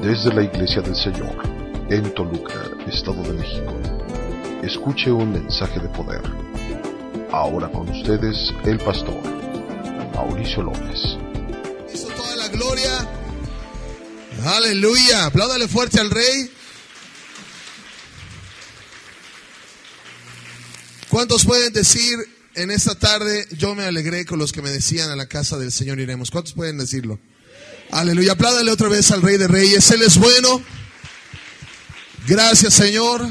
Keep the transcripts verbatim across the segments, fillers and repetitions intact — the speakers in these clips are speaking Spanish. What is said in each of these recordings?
Desde la Iglesia del Señor, en Toluca, Estado de México, escuche un mensaje de poder. Ahora con ustedes, el pastor Mauricio López. Hizo toda la gloria. Aleluya. Apláudale fuerte al Rey. ¿Cuántos pueden decir en esta tarde, yo me alegré con los que me decían, a la casa del Señor iremos? ¿Cuántos pueden decirlo? Aleluya. Apláudale otra vez al Rey de Reyes. Él es bueno. Gracias, Señor.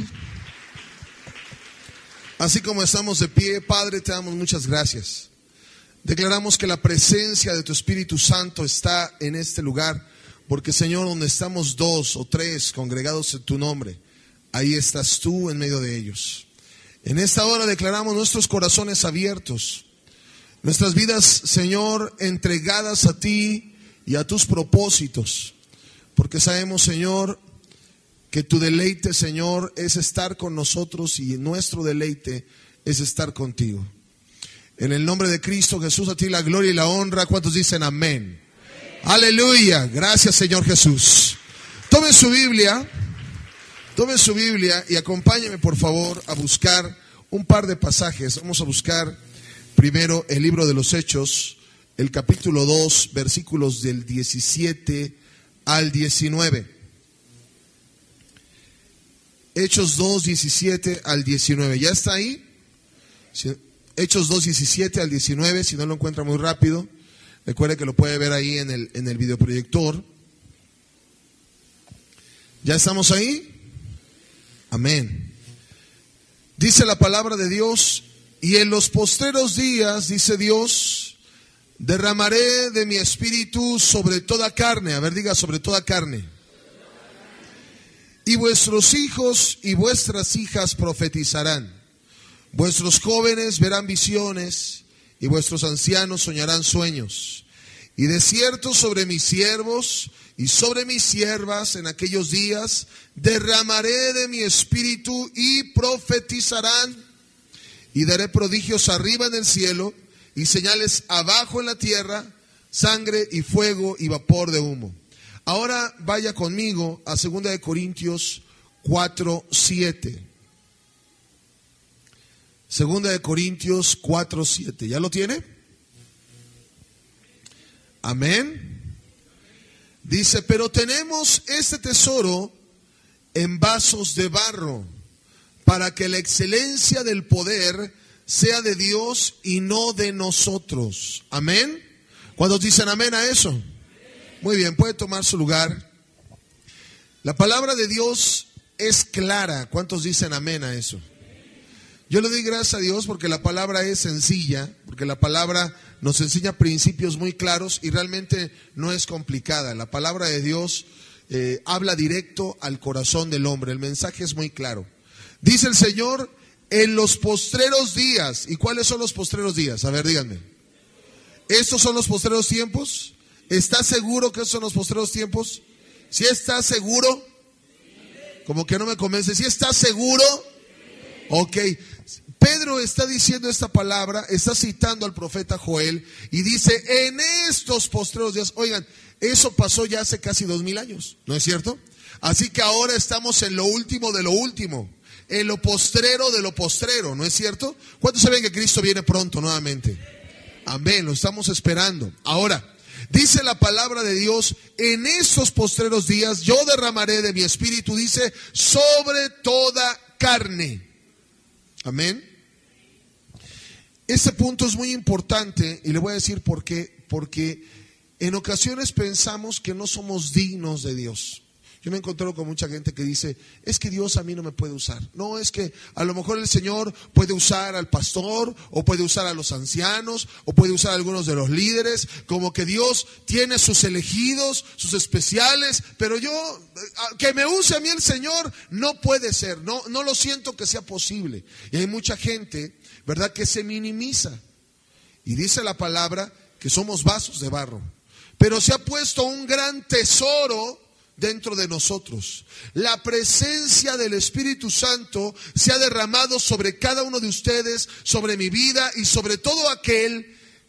Así como estamos de pie, Padre, te damos muchas gracias. Declaramos que la presencia de tu Espíritu Santo está en este lugar, porque, Señor, donde estamos dos o tres congregados en tu nombre, ahí estás tú en medio de ellos. En esta hora declaramos nuestros corazones abiertos, nuestras vidas, Señor, entregadas a ti y a tus propósitos, porque sabemos, Señor, que tu deleite, Señor, es estar con nosotros y nuestro deleite es estar contigo. En el nombre de Cristo Jesús, a ti la gloria y la honra. ¿Cuántos dicen amén? Amén. Aleluya. Gracias, Señor Jesús. Tomen su Biblia, tomen su Biblia y acompáñenme, por favor, a buscar un par de pasajes. Vamos a buscar primero el libro de los Hechos, el capítulo dos, versículos del diecisiete al diecinueve. Hechos dos, diecisiete al diecinueve. ¿Ya está ahí? Hechos dos, diecisiete al diecinueve. Si no lo encuentra muy rápido, recuerde que lo puede ver ahí en el, en el videoproyector. ¿Ya estamos ahí? Amén. Dice la palabra de Dios: y en los postreros días, dice Dios, derramaré de mi espíritu sobre toda carne. A ver, diga, sobre toda carne. Y vuestros hijos y vuestras hijas profetizarán. Vuestros jóvenes verán visiones y vuestros ancianos soñarán sueños. Y de cierto sobre mis siervos y sobre mis siervas en aquellos días derramaré de mi espíritu y profetizarán. Y daré prodigios arriba en el cielo y señales abajo en la tierra, sangre y fuego y vapor de humo. Ahora vaya conmigo a segunda de Corintios cuatro, siete. segunda de Corintios cuatro, siete. ¿Ya lo tiene? Amén. Dice: pero tenemos este tesoro en vasos de barro, para que la excelencia del poder sea de Dios y no de nosotros. Amén. ¿Cuántos dicen amén a eso? Muy bien, puede tomar su lugar. La palabra de Dios es clara. ¿Cuántos dicen amén a eso? Yo le doy gracias a Dios porque la palabra es sencilla, porque la palabra nos enseña principios muy claros y realmente no es complicada. La palabra de Dios eh, habla directo al corazón del hombre. El mensaje es muy claro. Dice el Señor: en los postreros días. ¿Y cuáles son los postreros días? A ver, díganme. ¿Estos son los postreros tiempos? ¿Estás seguro que esos son los postreros tiempos? ¿Si estás seguro? Como que no me convence. ¿Si estás seguro? Ok. Pedro está diciendo esta palabra, está citando al profeta Joel y dice: en estos postreros días. Oigan, eso pasó ya hace casi dos mil años, ¿no es cierto? Así que ahora estamos en lo último de lo último, en lo postrero de lo postrero, ¿no es cierto? ¿Cuántos saben que Cristo viene pronto nuevamente? Amén, lo estamos esperando. Ahora, dice la palabra de Dios: en estos postreros días yo derramaré de mi espíritu, dice, sobre toda carne. Amén. Este punto es muy importante y le voy a decir por qué. Porque en ocasiones pensamos que no somos dignos de Dios. Yo me he encontrado con mucha gente que dice: es que Dios a mí no me puede usar. No, es que a lo mejor el Señor puede usar al pastor, o puede usar a los ancianos, o puede usar a algunos de los líderes, como que Dios tiene sus elegidos, sus especiales, pero yo, que me use a mí el Señor, no puede ser, no, no lo siento que sea posible. Y hay mucha gente, ¿verdad?, que se minimiza. Y dice la palabra que somos vasos de barro, pero se ha puesto un gran tesoro dentro de nosotros. La presencia del Espíritu Santo se ha derramado sobre cada uno de ustedes, sobre mi vida y sobre todo aquel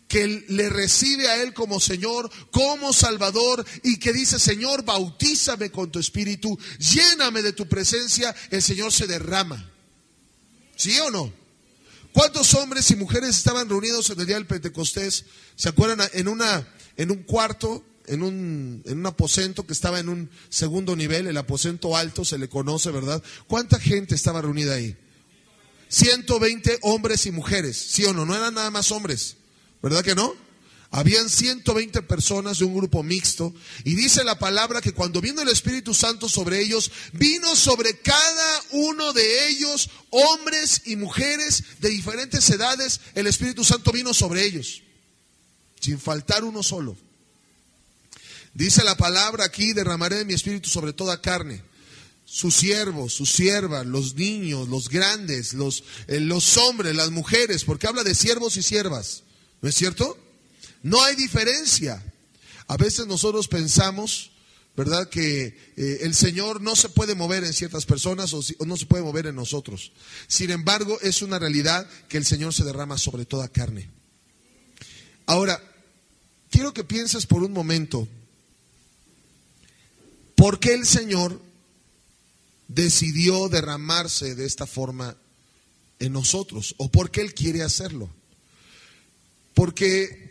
que le recibe a Él como Señor, como Salvador, y que dice: Señor, bautízame con tu Espíritu, lléname de tu presencia, el Señor se derrama. ¿Sí o no? ¿Cuántos hombres y mujeres estaban reunidos en el día del Pentecostés? ¿Se acuerdan? En una, en un cuarto, en un, en un aposento que estaba en un segundo nivel, el aposento alto se le conoce, ¿verdad? ¿Cuánta gente estaba reunida ahí? ciento veinte hombres y mujeres, ¿sí o no? No eran nada más hombres, ¿verdad que no? Habían ciento veinte personas de un grupo mixto, y dice la palabra que cuando vino el Espíritu Santo sobre ellos, vino sobre cada uno de ellos, hombres y mujeres de diferentes edades. El Espíritu Santo vino sobre ellos, sin faltar uno solo. Dice la palabra aquí: derramaré de mi Espíritu sobre toda carne. Sus siervos, sus siervas, los niños, los grandes, los, eh, los hombres, las mujeres, porque habla de siervos y siervas, ¿no es cierto? No hay diferencia. A veces nosotros pensamos, ¿verdad?, que eh, el Señor no se puede mover en ciertas personas o, si, o no se puede mover en nosotros. Sin embargo, es una realidad que el Señor se derrama sobre toda carne. Ahora, quiero que pienses por un momento, ¿por qué el Señor decidió derramarse de esta forma en nosotros? ¿O por qué Él quiere hacerlo? Porque...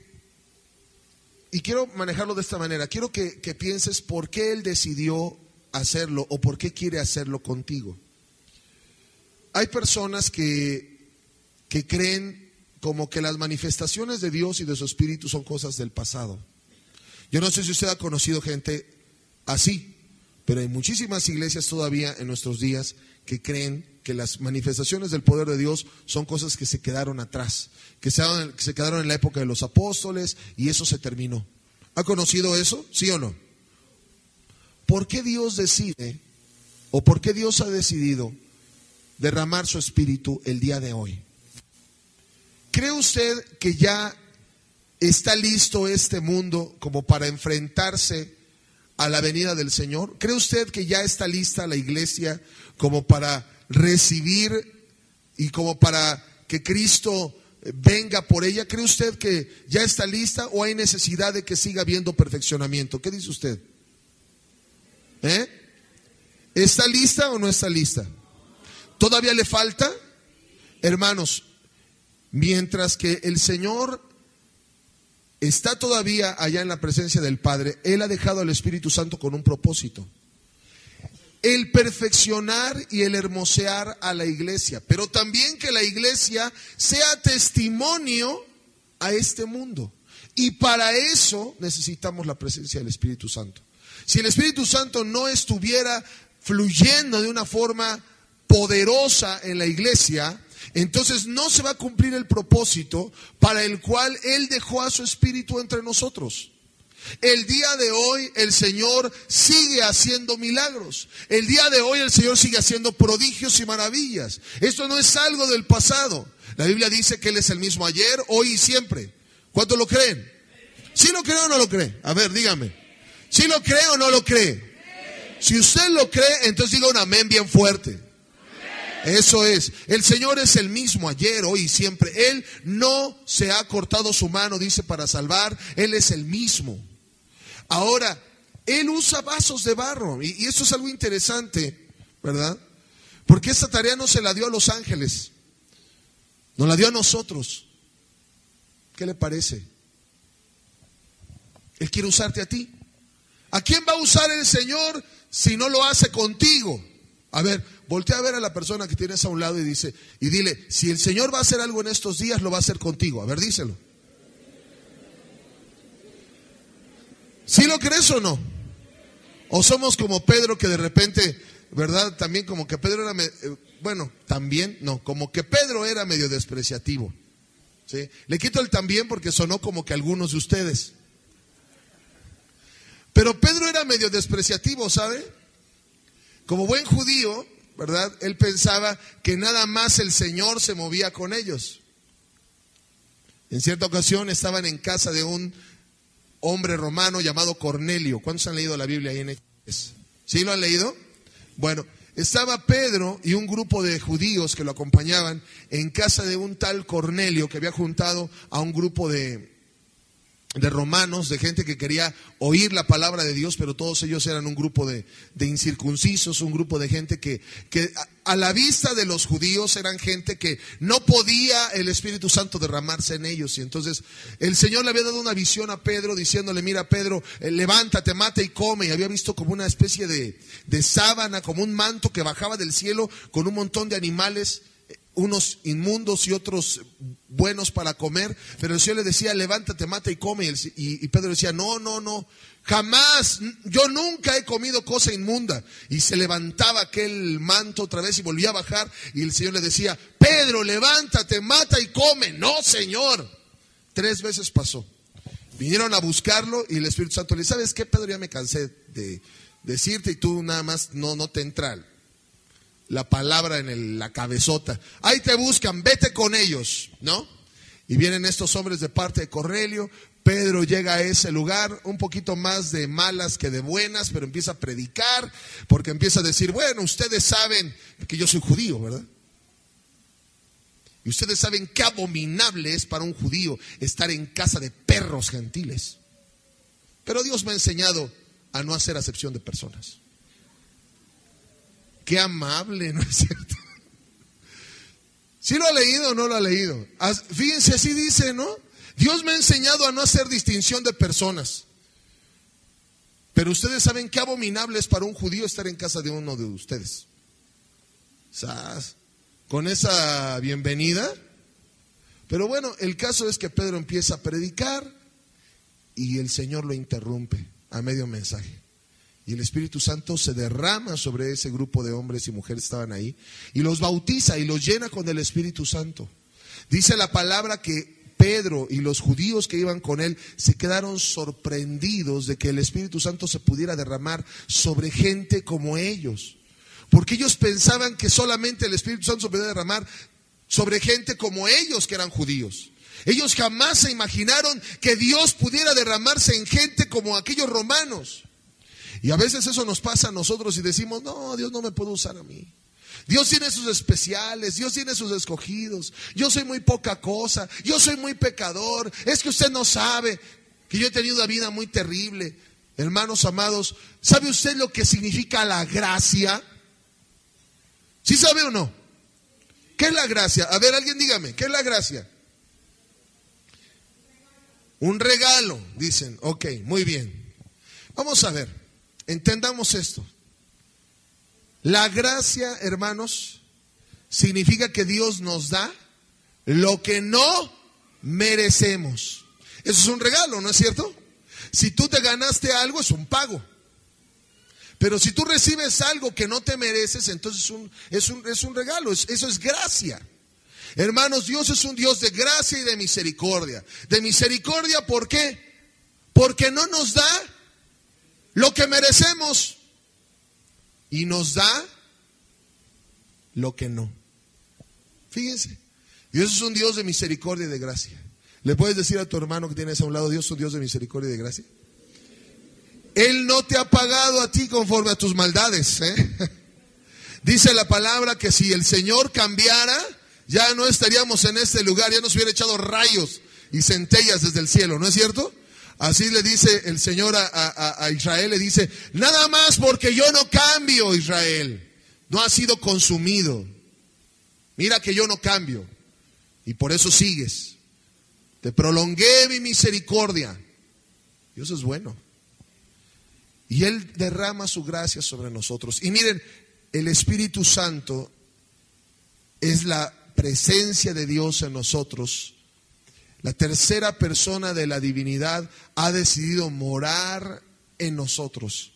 Y quiero manejarlo de esta manera. Quiero que, que pienses por qué Él decidió hacerlo o por qué quiere hacerlo contigo. Hay personas que, que creen como que las manifestaciones de Dios y de su Espíritu son cosas del pasado. Yo no sé si usted ha conocido gente así, pero hay muchísimas iglesias todavía en nuestros días que creen que las manifestaciones del poder de Dios son cosas que se quedaron atrás, que se, que se quedaron en la época de los apóstoles y eso se terminó. ¿Ha conocido eso? ¿Sí o no? ¿Por qué Dios decide o por qué Dios ha decidido derramar su Espíritu el día de hoy? ¿Cree usted que ya está listo este mundo como para enfrentarse a la venida del Señor? ¿Cree usted que ya está lista la iglesia como para recibir y como para que Cristo venga por ella? ¿Cree usted que ya está lista o hay necesidad de que siga habiendo perfeccionamiento? ¿Qué dice usted? ¿Eh? ¿Está lista o no está lista? ¿Todavía le falta? Hermanos, mientras que el Señor está todavía allá en la presencia del Padre, Él ha dejado al Espíritu Santo con un propósito: el perfeccionar y el hermosear a la iglesia, pero también que la iglesia sea testimonio a este mundo. Y para eso necesitamos la presencia del Espíritu Santo. Si el Espíritu Santo no estuviera fluyendo de una forma poderosa en la iglesia, entonces no se va a cumplir el propósito para el cual Él dejó a su Espíritu entre nosotros. El día de hoy el Señor sigue haciendo milagros. El día de hoy el Señor sigue haciendo prodigios y maravillas. Esto no es algo del pasado. La Biblia dice que Él es el mismo ayer, hoy y siempre. ¿Cuántos lo creen? ¿Sí lo cree o no lo cree? A ver, dígame. ¿Sí lo cree o no lo cree? Si usted lo cree, entonces diga un amén bien fuerte. Eso es, el Señor es el mismo ayer, hoy y siempre. Él no se ha cortado su mano, dice, para salvar. Él es el mismo. Ahora, Él usa vasos de barro, y, y esto es algo interesante, ¿verdad? Porque esta tarea no se la dio a los ángeles, nos la dio a nosotros. ¿Qué le parece? Él quiere usarte a ti. ¿A quién va a usar el Señor si no lo hace contigo? A ver, voltea a ver a la persona que tienes a un lado y dice, y dile: si el Señor va a hacer algo en estos días, lo va a hacer contigo. A ver, díselo. ¿Sí lo crees o no? ¿O somos como Pedro, que de repente, verdad, también como que Pedro era, me, eh, bueno, también, no, como que Pedro era medio despreciativo, ¿sí? Le quito el también porque sonó como que algunos de ustedes. Pero Pedro era medio despreciativo, ¿sabe? Como buen judío, ¿verdad? Él pensaba que nada más el Señor se movía con ellos. En cierta ocasión estaban en casa de un hombre romano llamado Cornelio. ¿Cuántos han leído la Biblia ahí en Hechos? ¿Sí lo han leído? Bueno, estaba Pedro y un grupo de judíos que lo acompañaban en casa de un tal Cornelio que había juntado a un grupo de, de romanos, de gente que quería oír la palabra de Dios, pero todos ellos eran un grupo de, de incircuncisos, un grupo de gente que, que a, a la vista de los judíos eran gente que no podía el Espíritu Santo derramarse en ellos. Y entonces el Señor le había dado una visión a Pedro diciéndole: mira, Pedro, eh, levántate, mata y come. Y había visto como una especie de, de sábana, como un manto que bajaba del cielo con un montón de animales, unos inmundos y otros buenos para comer, pero el Señor le decía: levántate, mata y come, y, el, y, y Pedro decía: no, no, no, jamás, yo nunca he comido cosa inmunda. Y se levantaba aquel manto otra vez y volvía a bajar, y el Señor le decía: Pedro, levántate, mata y come. No, Señor. Tres veces pasó. Vinieron a buscarlo y el Espíritu Santo le dice: ¿sabes qué, Pedro? Ya me cansé de decirte y tú nada más no, no te entra la palabra en el, la cabezota. Ahí te buscan, vete con ellos, ¿no? Y vienen estos hombres de parte de Cornelio. Pedro llega a ese lugar un poquito más de malas que de buenas, pero empieza a predicar, porque empieza a decir: bueno, ustedes saben que yo soy judío, ¿verdad? Y ustedes saben qué abominable es para un judío estar en casa de perros gentiles. Pero Dios me ha enseñado a no hacer acepción de personas. Qué amable, ¿no es cierto? ¿Sí lo ha leído o no lo ha leído? Fíjense, así dice, ¿no? Dios me ha enseñado a no hacer distinción de personas. Pero ustedes saben qué abominable es para un judío estar en casa de uno de ustedes. ¿Sabes? Con esa bienvenida. Pero bueno, el caso es que Pedro empieza a predicar y el Señor lo interrumpe a medio mensaje. Y el Espíritu Santo se derrama sobre ese grupo de hombres y mujeres que estaban ahí y los bautiza y los llena con el Espíritu Santo. Dice la palabra que Pedro y los judíos que iban con él se quedaron sorprendidos de que el Espíritu Santo se pudiera derramar sobre gente como ellos. Porque ellos pensaban que solamente el Espíritu Santo se podía derramar sobre gente como ellos, que eran judíos. Ellos jamás se imaginaron que Dios pudiera derramarse en gente como aquellos romanos. Y a veces eso nos pasa a nosotros y decimos: no, Dios no me puede usar a mí. Dios tiene sus especiales, Dios tiene sus escogidos. Yo soy muy poca cosa, yo soy muy pecador. Es que usted no sabe que yo he tenido una vida muy terrible. Hermanos amados, ¿sabe usted lo que significa la gracia? ¿Sí sabe o no? ¿Qué es la gracia? A ver, alguien dígame, ¿qué es la gracia? Un regalo, dicen. Ok, muy bien. Vamos a ver. Entendamos esto. La gracia, hermanos, significa que Dios nos da lo que no merecemos. Eso es un regalo, ¿no es cierto? Si tú te ganaste algo, es un pago. Pero si tú recibes algo que no te mereces, entonces un, es, un, es un regalo, es, eso es gracia. Hermanos, Dios es un Dios de gracia y de misericordia. De misericordia, ¿por qué? Porque no nos da lo que merecemos y nos da lo que no. Fíjense, Dios es un Dios de misericordia y de gracia. ¿Le puedes decir a tu hermano que tienes a un lado: Dios es un Dios de misericordia y de gracia? Él no te ha pagado a ti conforme a tus maldades, ¿eh? Dice la palabra que si el Señor cambiara, ya no estaríamos en este lugar, ya nos hubiera echado rayos y centellas desde el cielo, ¿no es cierto? Así le dice el Señor a, a, a Israel, le dice: nada más porque yo no cambio, Israel, no has sido consumido. Mira que yo no cambio y por eso sigues. Te prolongué mi misericordia. Dios es bueno. Y Él derrama su gracia sobre nosotros. Y miren, el Espíritu Santo es la presencia de Dios en nosotros. La tercera persona de la divinidad ha decidido morar en nosotros.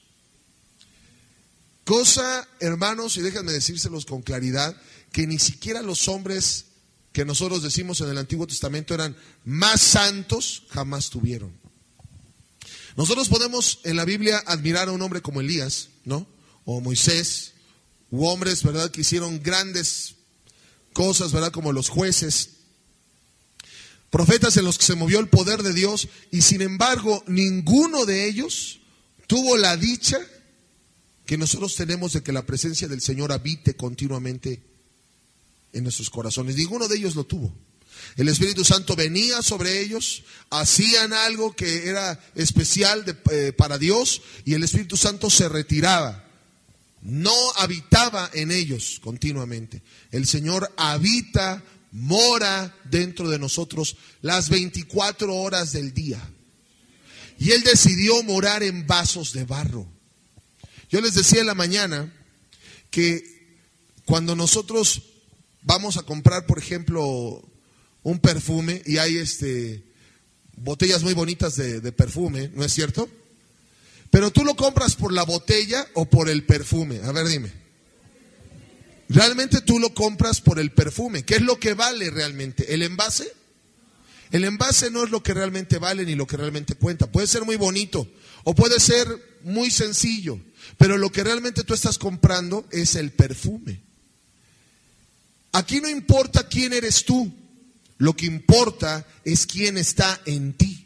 Cosa, hermanos, y déjenme decírselos con claridad, que ni siquiera los hombres que nosotros decimos en el Antiguo Testamento eran más santos, jamás tuvieron. Nosotros podemos en la Biblia admirar a un hombre como Elías, ¿no? O Moisés, u hombres, ¿verdad?, que hicieron grandes cosas, ¿verdad?, como los jueces. Profetas en los que se movió el poder de Dios, y sin embargo ninguno de ellos tuvo la dicha que nosotros tenemos de que la presencia del Señor habite continuamente en nuestros corazones. Ninguno de ellos lo tuvo. El Espíritu Santo venía sobre ellos, hacían algo que era especial de, eh, para Dios, y el Espíritu Santo se retiraba. No habitaba en ellos continuamente. El Señor habita, mora dentro de nosotros las veinticuatro horas del día. Y Él decidió morar en vasos de barro. Yo les decía en la mañana que cuando nosotros vamos a comprar, por ejemplo, un perfume, y hay este botellas muy bonitas de, de perfume, ¿no es cierto? Pero tú lo compras por la botella o por el perfume. A ver, dime. Realmente tú lo compras por el perfume. ¿Qué es lo que vale realmente? ¿El envase? El envase no es lo que realmente vale ni lo que realmente cuenta. Puede ser muy bonito o puede ser muy sencillo, pero lo que realmente tú estás comprando es el perfume. Aquí no importa quién eres tú, lo que importa es quién está en ti.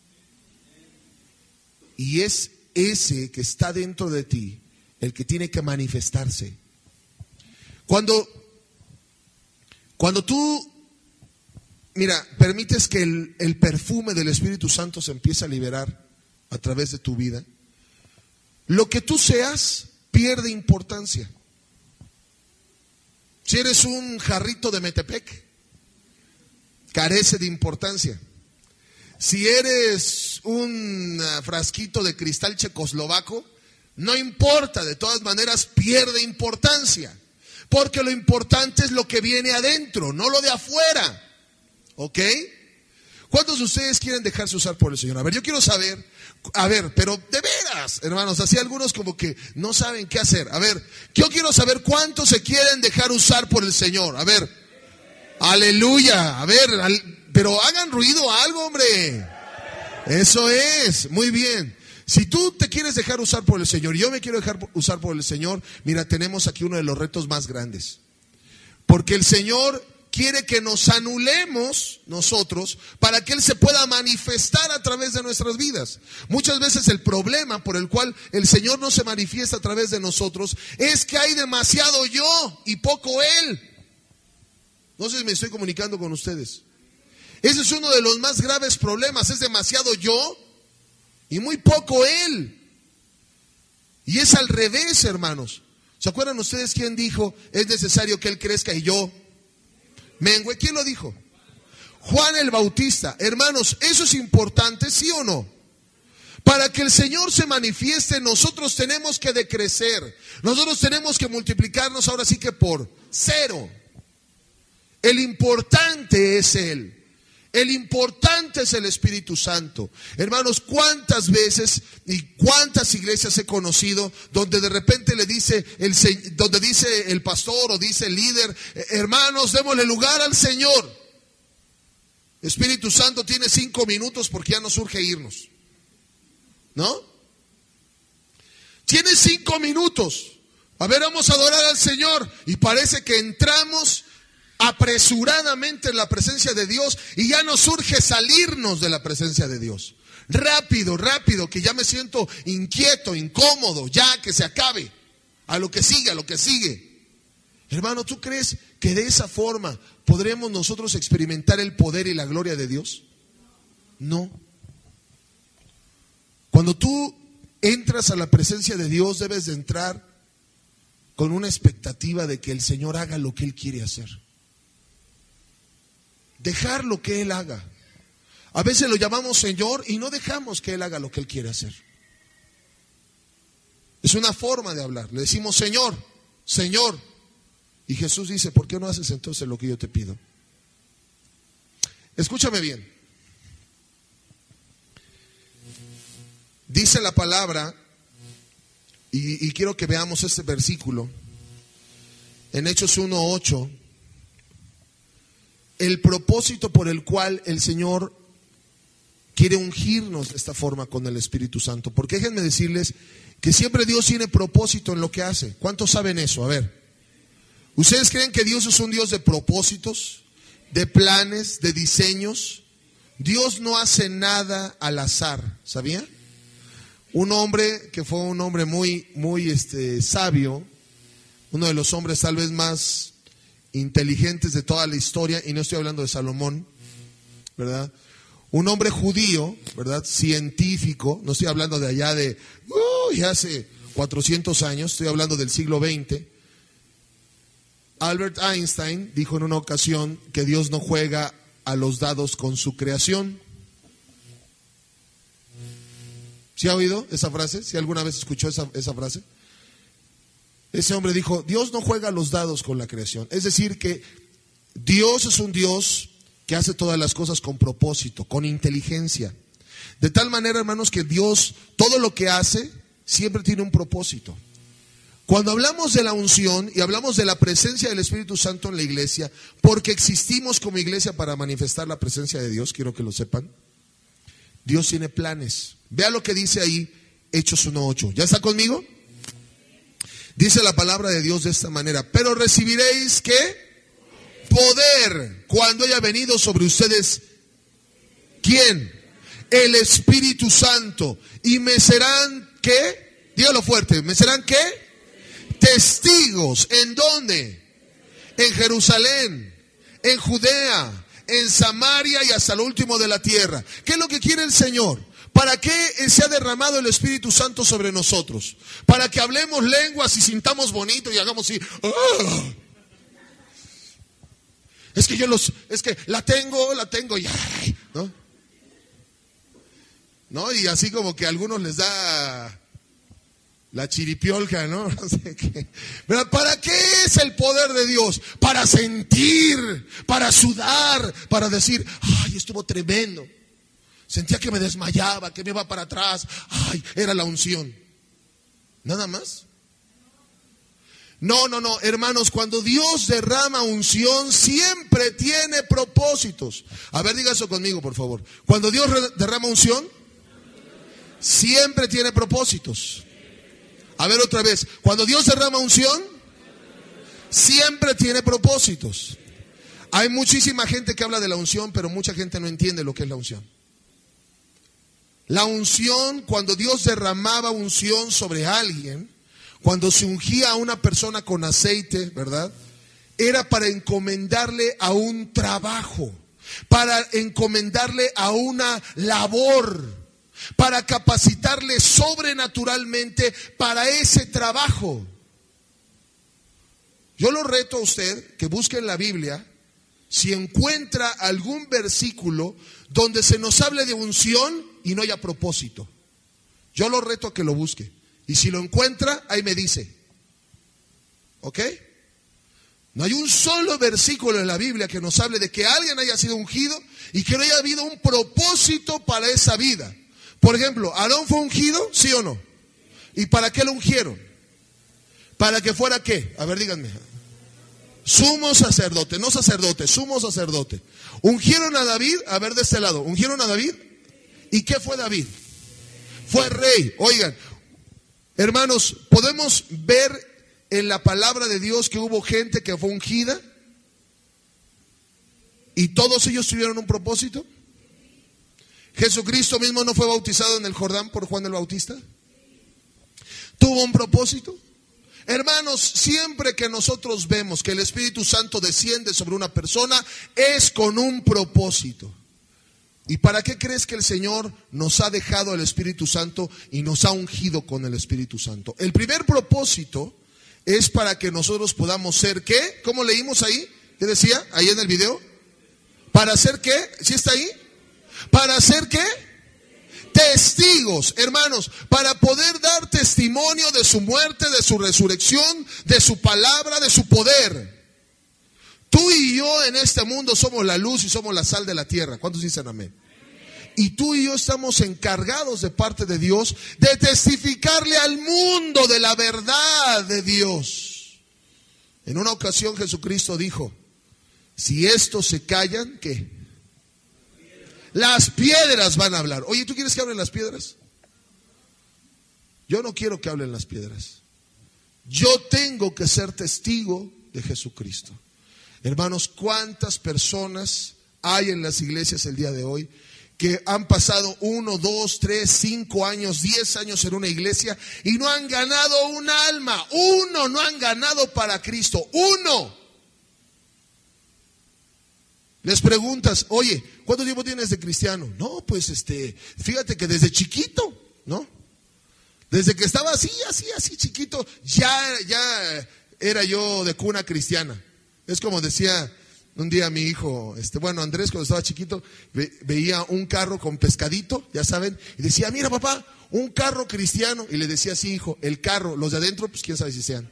Y es ese que está dentro de ti el que tiene que manifestarse. Cuando, cuando tú, mira, permites que el, el perfume del Espíritu Santo se empiece a liberar a través de tu vida, lo que tú seas pierde importancia. Si eres un jarrito de Metepec, carece de importancia. Si eres un frasquito de cristal checoslovaco, no importa, de todas maneras pierde importancia. Porque lo importante es lo que viene adentro, no lo de afuera. ¿Ok? ¿Cuántos de ustedes quieren dejarse usar por el Señor? A ver, yo quiero saber, a ver, pero de veras, hermanos, así algunos como que no saben qué hacer. A ver, yo quiero saber cuántos se quieren dejar usar por el Señor. A ver, aleluya, a ver, al, pero hagan ruido algo, hombre. Eso es, muy bien. Si tú te quieres dejar usar por el Señor y yo me quiero dejar usar por el Señor, mira, tenemos aquí uno de los retos más grandes. Porque el Señor quiere que nos anulemos nosotros para que Él se pueda manifestar a través de nuestras vidas. Muchas veces el problema por el cual el Señor no se manifiesta a través de nosotros es que hay demasiado yo y poco Él. No sé si me estoy comunicando con ustedes. Ese es uno de los más graves problemas, es demasiado yo y muy poco Él. Y es al revés, hermanos. ¿Se acuerdan ustedes quién dijo, es necesario que Él crezca y yo mengue? ¿Quién lo dijo? Juan el Bautista. Hermanos, ¿eso es importante, sí o no? Para que el Señor se manifieste, nosotros tenemos que decrecer. Nosotros tenemos que multiplicarnos ahora sí que por cero. El importante es Él. El importante es el Espíritu Santo. Hermanos, ¿cuántas veces y cuántas iglesias he conocido donde de repente le dice el, donde dice el pastor o dice el líder, hermanos, démosle lugar al Señor? Espíritu Santo tiene cinco minutos porque ya nos urge irnos, ¿no? Tiene cinco minutos. A ver, vamos a adorar al Señor. Y parece que entramos apresuradamente en la presencia de Dios y ya nos urge salirnos de la presencia de Dios. Rápido, rápido, que ya me siento inquieto, incómodo, ya que se acabe. A lo que sigue, a lo que sigue. Hermano, ¿tú crees que de esa forma podremos nosotros experimentar el poder y la gloria de Dios? No. Cuando tú entras a la presencia de Dios, debes de entrar con una expectativa de que el Señor haga lo que Él quiere hacer. Dejar lo que Él haga. A veces lo llamamos Señor y no dejamos que Él haga lo que Él quiere hacer. Es una forma de hablar. Le decimos Señor, Señor. Y Jesús dice, ¿por qué no haces entonces lo que yo te pido? Escúchame bien. Dice la palabra, y, y quiero que veamos este versículo, en Hechos uno ocho. El propósito por el cual el Señor quiere ungirnos de esta forma con el Espíritu Santo. Porque déjenme decirles que siempre Dios tiene propósito en lo que hace. ¿Cuántos saben eso? A ver, ¿ustedes creen que Dios es un Dios de propósitos, de planes, de diseños? Dios no hace nada al azar, ¿sabía? Un hombre que fue un hombre muy, muy este, sabio, uno de los hombres tal vez más inteligentes de toda la historia, y no estoy hablando de Salomón, ¿verdad? Un hombre judío, ¿verdad? Científico, no estoy hablando de allá de, uy, hace cuatrocientos años, estoy hablando del siglo veinte. Albert Einstein dijo en una ocasión que Dios no juega a los dados con su creación. ¿Sí ha oído esa frase? ¿Sí alguna vez escuchó esa, esa frase? Ese hombre dijo, Dios no juega a los dados con la creación. Es decir, que Dios es un Dios que hace todas las cosas con propósito, con inteligencia. De tal manera, hermanos, que Dios, todo lo que hace, siempre tiene un propósito. Cuando hablamos de la unción y hablamos de la presencia del Espíritu Santo en la iglesia, porque existimos como iglesia para manifestar la presencia de Dios, quiero que lo sepan, Dios tiene planes. Vea lo que dice ahí, Hechos uno ocho. ¿Ya está conmigo? Dice la palabra de Dios de esta manera, pero recibiréis, ¿qué? Poder cuando haya venido sobre ustedes, ¿quién? El Espíritu Santo. Y me serán, ¿qué? Dígalo fuerte, ¿me serán qué? Testigos. ¿En dónde? En Jerusalén, en Judea, en Samaria y hasta lo último de la tierra. ¿Qué es lo que quiere el Señor? ¿Para qué se ha derramado el Espíritu Santo sobre nosotros? Para que hablemos lenguas y sintamos bonito y hagamos así. ¡Oh! Es que yo los, es que la tengo, la tengo y ay, ¿no? ¿No? Y así como que a algunos les da la chiripiolca, ¿no? No sé qué. Pero ¿para qué es el poder de Dios? Para sentir, para sudar, para decir, ay, estuvo tremendo. Sentía que me desmayaba, que me iba para atrás. Ay, era la unción. ¿Nada más? No, no, no, hermanos, cuando Dios derrama unción, siempre tiene propósitos. A ver, diga eso conmigo, por favor. Cuando Dios derrama unción, siempre tiene propósitos. A ver otra vez. Cuando Dios derrama unción, siempre tiene propósitos. Hay muchísima gente que habla de la unción, pero mucha gente no entiende lo que es la unción. La unción, cuando Dios derramaba unción sobre alguien, cuando se ungía a una persona con aceite, ¿verdad? Era para encomendarle a un trabajo, para encomendarle a una labor, para capacitarle sobrenaturalmente para ese trabajo. Yo lo reto a usted que busque en la Biblia si encuentra algún versículo donde se nos hable de unción y no haya propósito. Yo lo reto a que lo busque. Y si lo encuentra, ahí me dice. ¿Ok? No hay un solo versículo en la Biblia que nos hable de que alguien haya sido ungido y que no haya habido un propósito para esa vida. Por ejemplo, ¿Aarón fue ungido? ¿Sí o no? ¿Y para qué lo ungieron? ¿Para que fuera qué? A ver, díganme. Sumo sacerdote, no sacerdote, sumo sacerdote. ¿Ungieron a David? A ver, de este lado. ¿Ungieron a David? ¿Y qué fue David? Fue rey. Oigan, hermanos, ¿podemos ver en la palabra de Dios que hubo gente que fue ungida? ¿Y todos ellos tuvieron un propósito? ¿Jesucristo mismo no fue bautizado en el Jordán por Juan el Bautista? ¿Tuvo un propósito? Hermanos, siempre que nosotros vemos que el Espíritu Santo desciende sobre una persona, es con un propósito. ¿Y para qué crees que el Señor nos ha dejado el Espíritu Santo y nos ha ungido con el Espíritu Santo? El primer propósito es para que nosotros podamos ser, ¿qué? ¿Cómo leímos ahí? ¿Qué decía ahí en el video? ¿Para ser qué? ¿Sí está ahí? ¿Para ser qué? Testigos, hermanos, para poder dar testimonio de su muerte, de su resurrección, de su palabra, de su poder. Tú y yo en este mundo somos la luz y somos la sal de la tierra. ¿Cuántos dicen amén? Y tú y yo estamos encargados de parte de Dios de testificarle al mundo de la verdad de Dios. En una ocasión Jesucristo dijo, si estos se callan, ¿qué? Las piedras van a hablar. Oye, ¿tú quieres que hablen las piedras? Yo no quiero que hablen las piedras. Yo tengo que ser testigo de Jesucristo. Hermanos, ¿cuántas personas hay en las iglesias el día de hoy que han pasado uno, dos, tres, cinco años, diez años en una iglesia y no han ganado un alma? Uno no han ganado para Cristo. Uno. Les preguntas, oye, ¿cuánto tiempo tienes de cristiano? No, pues este, fíjate que desde chiquito, ¿no? Desde que estaba así, así, así chiquito, ya, ya era yo de cuna cristiana. Es como decía un día mi hijo, este, bueno, Andrés, cuando estaba chiquito, ve, veía un carro con pescadito, ya saben, y decía, mira papá, un carro cristiano. Y le decía así, hijo, el carro, los de adentro, pues quién sabe si sean.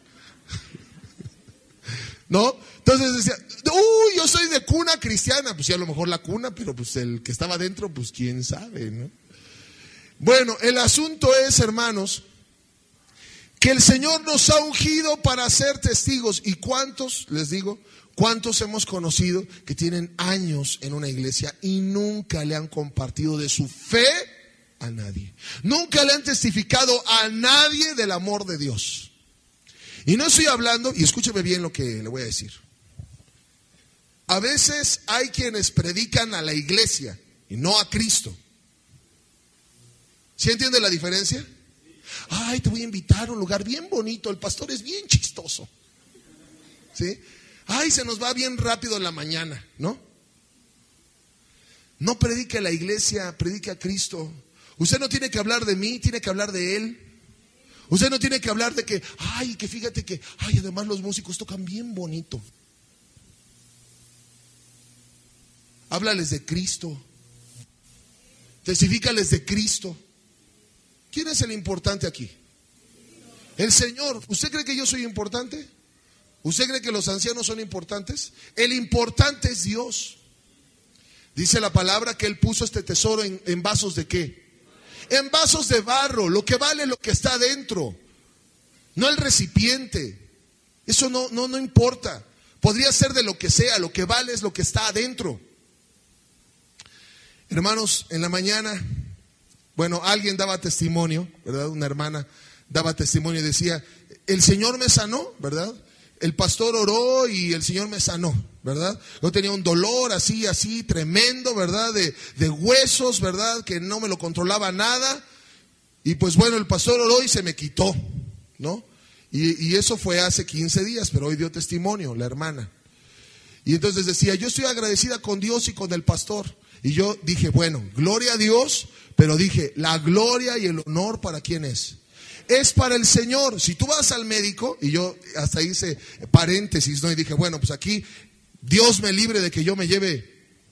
¿No? Entonces decía, uy, yo soy de cuna cristiana. Pues sí, a lo mejor la cuna, pero pues el que estaba adentro, pues quién sabe, ¿no? Bueno, el asunto es, hermanos, que el Señor nos ha ungido para ser testigos. ¿Y cuántos, les digo, cuántos hemos conocido que tienen años en una iglesia y nunca le han compartido de su fe a nadie? Nunca le han testificado a nadie del amor de Dios. Y no estoy hablando, y escúcheme bien lo que le voy a decir. A veces hay quienes predican a la iglesia y no a Cristo. ¿Sí entiende la diferencia? Ay, te voy a invitar a un lugar bien bonito, el pastor es bien chistoso. ¿Sí? Ay, se nos va bien rápido en la mañana, ¿no? No predique a la iglesia, predique a Cristo. Usted no tiene que hablar de mí, tiene que hablar de Él. Usted no tiene que hablar de que, ay, que fíjate que, ay, además los músicos tocan bien bonito. Háblales de Cristo. Testifícales de Cristo. ¿Quién es el importante aquí? El Señor. ¿Usted cree que yo soy importante? ¿Usted cree que los ancianos son importantes? El importante es Dios. Dice la palabra que Él puso este tesoro en, en vasos de ¿qué? En vasos de barro. Lo que vale es lo que está adentro, no el recipiente. Eso no, no, no importa. Podría ser de lo que sea, lo que vale es lo que está adentro. Hermanos, en la mañana, bueno, alguien daba testimonio, ¿verdad? Una hermana daba testimonio y decía, el Señor me sanó, ¿verdad? El pastor oró y el Señor me sanó, ¿verdad? Yo tenía un dolor así, así, tremendo, ¿verdad? De, de huesos, ¿verdad? Que no me lo controlaba nada. Y pues bueno, el pastor oró y se me quitó, ¿no? Y, y eso fue hace quince días, pero hoy dio testimonio la hermana. Y entonces decía, yo estoy agradecida con Dios y con el pastor. Y yo dije, bueno, gloria a Dios, pero dije, la gloria y el honor, ¿para quién es? Es para el Señor. Si tú vas al médico, y yo hasta hice paréntesis, ¿no? Y dije, bueno, pues aquí, Dios me libre de que yo me lleve.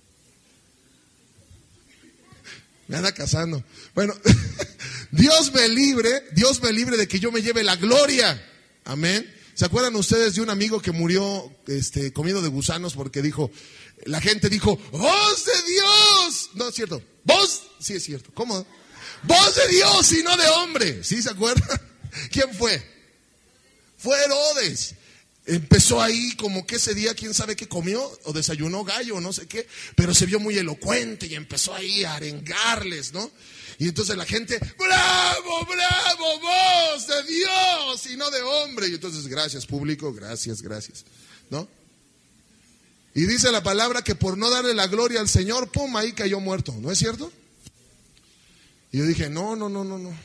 Me anda casando. Bueno, Dios me libre, Dios me libre de que yo me lleve la gloria. Amén. ¿Se acuerdan ustedes de un amigo que murió este, comido de gusanos porque dijo, la gente dijo, voz de Dios? No es cierto. Voz, sí es cierto. ¿Cómo? Voz de Dios y no de hombre. ¿Sí se acuerdan? ¿Quién fue? Fue Herodes. Empezó ahí como que ese día quién sabe qué comió o desayunó gallo o no sé qué, pero se vio muy elocuente y empezó ahí a arengarles, ¿no? Y entonces la gente, bravo, bravo, voz de Dios y no de hombre. Y entonces, gracias público, gracias, gracias, ¿no? Y dice la palabra que por no darle la gloria al Señor, pum, ahí cayó muerto, ¿no es cierto? Y yo dije, no, no, no, no, no.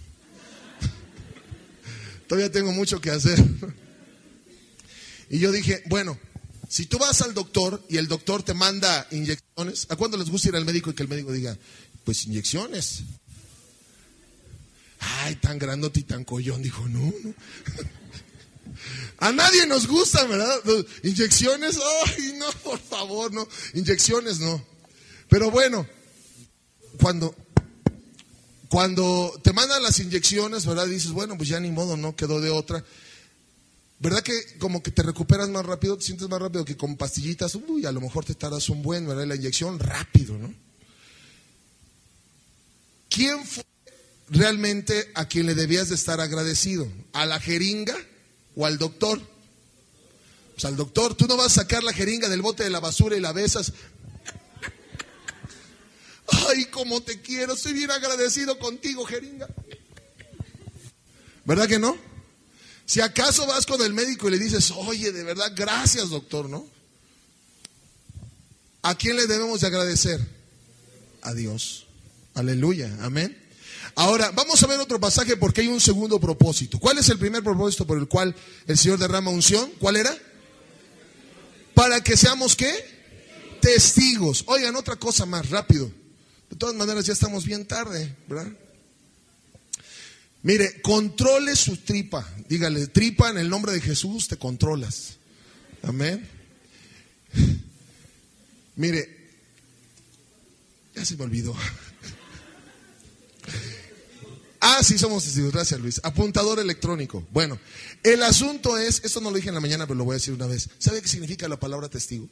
Todavía tengo mucho que hacer. Y yo dije, bueno, si tú vas al doctor y el doctor te manda inyecciones, ¿a cuándo les gusta ir al médico y que el médico diga, pues inyecciones? Ay, tan grandote y tan collón. Dijo, no, no. A nadie nos gusta, ¿verdad? Inyecciones, ay, no, por favor, no. Inyecciones, no. Pero bueno, cuando... Cuando te mandan las inyecciones, ¿verdad? Dices, bueno, pues ya ni modo, no quedó de otra. ¿Verdad que como que te recuperas más rápido, te sientes más rápido que con pastillitas? Uy, a lo mejor te tardas un buen, ¿verdad? La inyección rápido, ¿no? ¿Quién fue realmente a quien le debías de estar agradecido? ¿A la jeringa o al doctor? Pues al doctor. Tú no vas a sacar la jeringa del bote de la basura y la besas. Ay, cómo te quiero, estoy bien agradecido contigo, jeringa. ¿Verdad que no? Si acaso vas con el médico y le dices, oye, de verdad, gracias, doctor, ¿no? ¿A quién le debemos de agradecer? A Dios. Aleluya, amén. Ahora, vamos a ver otro pasaje porque hay un segundo propósito. ¿Cuál es el primer propósito por el cual el Señor derrama unción? ¿Cuál era? Para que seamos, ¿qué? testigos. Oigan, otra cosa más, rápido. De todas maneras ya estamos bien tarde, ¿verdad? Mire, controle su tripa. Dígale, tripa, en el nombre de Jesús te controlas. Amén. Mire, ya se me olvidó. Ah, sí, somos testigos, gracias Luis. Apuntador electrónico. Bueno, el asunto es, esto no lo dije en la mañana, pero lo voy a decir una vez. ¿Sabe qué significa la palabra testigo?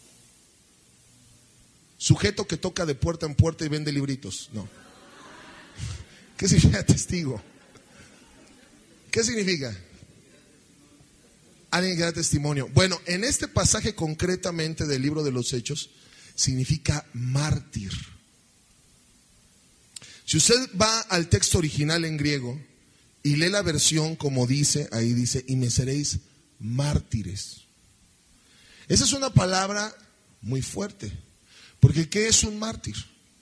Sujeto que toca de puerta en puerta y vende libritos. No. ¿Qué significa testigo? ¿Qué significa? Alguien que da testimonio. Bueno, en este pasaje concretamente del libro de los Hechos, significa mártir. Si usted va al texto original en griego y lee la versión como dice, ahí dice, y me seréis mártires. Esa es una palabra muy fuerte, porque ¿qué es un mártir?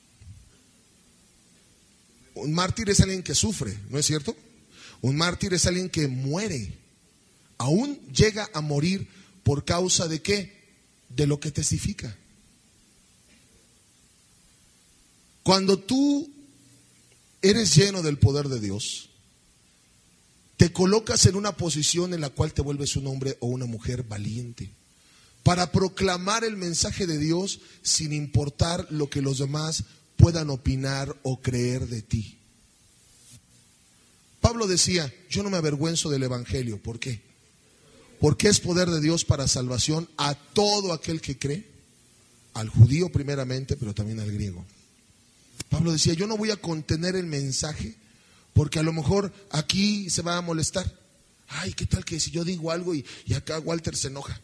Un mártir es alguien que sufre, ¿no es cierto? Un mártir es alguien que muere, aún llega a morir por causa de ¿qué? De lo que testifica. Cuando tú eres lleno del poder de Dios, te colocas en una posición en la cual te vuelves un hombre o una mujer valiente para proclamar el mensaje de Dios sin importar lo que los demás puedan opinar o creer de ti. Pablo decía, yo no me avergüenzo del evangelio. ¿Por qué? Porque es poder de Dios para salvación a todo aquel que cree, al judío primeramente, pero también al griego. Pablo decía, yo no voy a contener el mensaje porque a lo mejor aquí se va a molestar. Ay, ¿qué tal que si yo digo algo y, y acá Walter se enoja?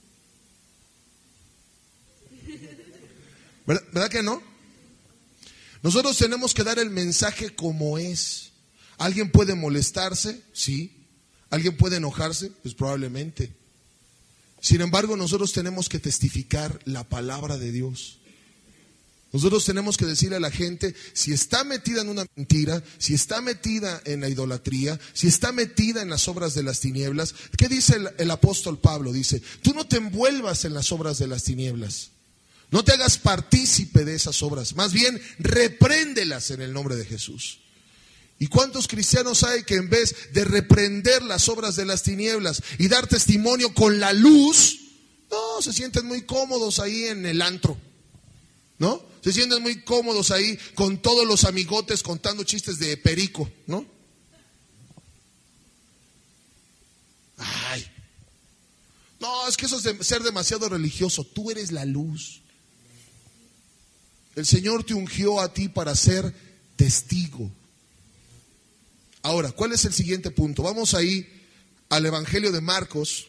¿Verdad, ¿Verdad que no? Nosotros tenemos que dar el mensaje como es. ¿Alguien puede molestarse? Sí. ¿Alguien puede enojarse? Pues probablemente. Sin embargo, nosotros tenemos que testificar la palabra de Dios. Nosotros tenemos que decirle a la gente, si está metida en una mentira, si está metida en la idolatría, si está metida en las obras de las tinieblas, ¿qué dice el, el apóstol Pablo? Dice, tú no te envuelvas en las obras de las tinieblas, no te hagas partícipe de esas obras, más bien repréndelas en el nombre de Jesús. ¿Y cuántos cristianos hay que en vez de reprender las obras de las tinieblas y dar testimonio con la luz, no, se sienten muy cómodos ahí en el antro, ¿no? Se sienten muy cómodos ahí con todos los amigotes contando chistes de perico, ¿no? Ay, no, es que eso es de ser demasiado religioso. Tú eres la luz. El Señor te ungió a ti para ser testigo. Ahora, ¿cuál es el siguiente punto? Vamos ahí al Evangelio de Marcos.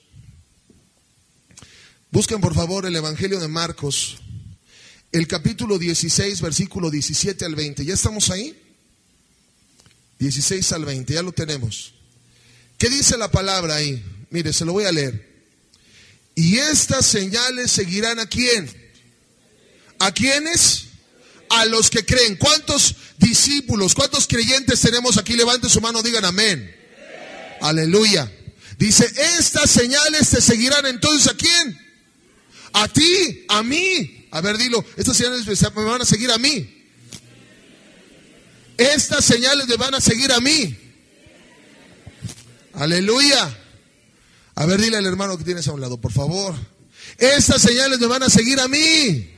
Busquen por favor el Evangelio de Marcos, el capítulo dieciséis, versículo diecisiete al veinte. ¿Ya estamos ahí? dieciséis al veinte, ya lo tenemos. ¿Qué dice la palabra ahí? Mire, se lo voy a leer. Y estas señales seguirán ¿a quién? ¿A quiénes? A los que creen. ¿Cuántos discípulos, cuántos creyentes tenemos aquí? Levanten su mano, digan amén. Amén. Aleluya. Dice, estas señales te seguirán entonces ¿a quién? A ti, a mí. A ver, dilo, estas señales me van a seguir a mí. Estas señales me van a seguir a mí. Aleluya. A ver, dile al hermano que tienes a un lado, por favor. Estas señales me van a seguir a mí.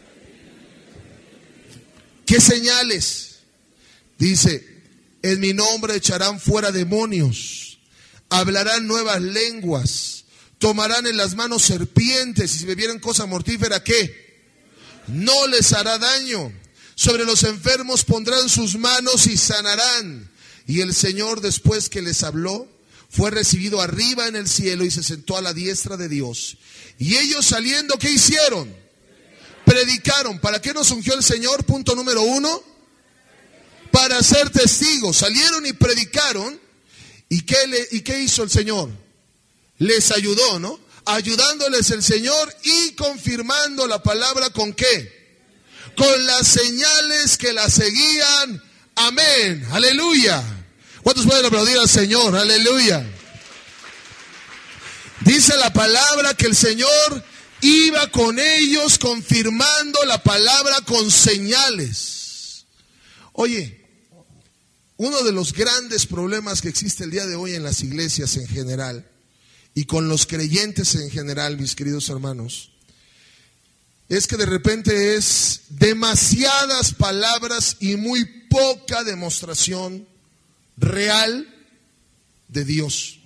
¿Qué señales? Dice, en mi nombre echarán fuera demonios, hablarán nuevas lenguas, tomarán en las manos serpientes, y si bebieren cosa mortífera, ¿qué? No les hará daño. Sobre los enfermos pondrán sus manos y sanarán. Y el Señor, después que les habló, fue recibido arriba en el cielo y se sentó a la diestra de Dios. Y ellos saliendo, ¿qué hicieron? Predicaron. ¿Para qué nos ungió el Señor? Punto número uno. Para ser testigos. Salieron y predicaron. ¿Y qué, le, y qué hizo el Señor? Les ayudó, ¿no? Ayudándoles el Señor y confirmando la palabra ¿con qué? Con las señales que la seguían. Amén. Aleluya. ¿Cuántos pueden aplaudir al Señor? Aleluya. Dice la palabra que el Señor iba con ellos confirmando la palabra con señales. Oye, uno de los grandes problemas que existe el día de hoy en las iglesias en general y con los creyentes en general, mis queridos hermanos, es que de repente es demasiadas palabras y muy poca demostración real de Dios.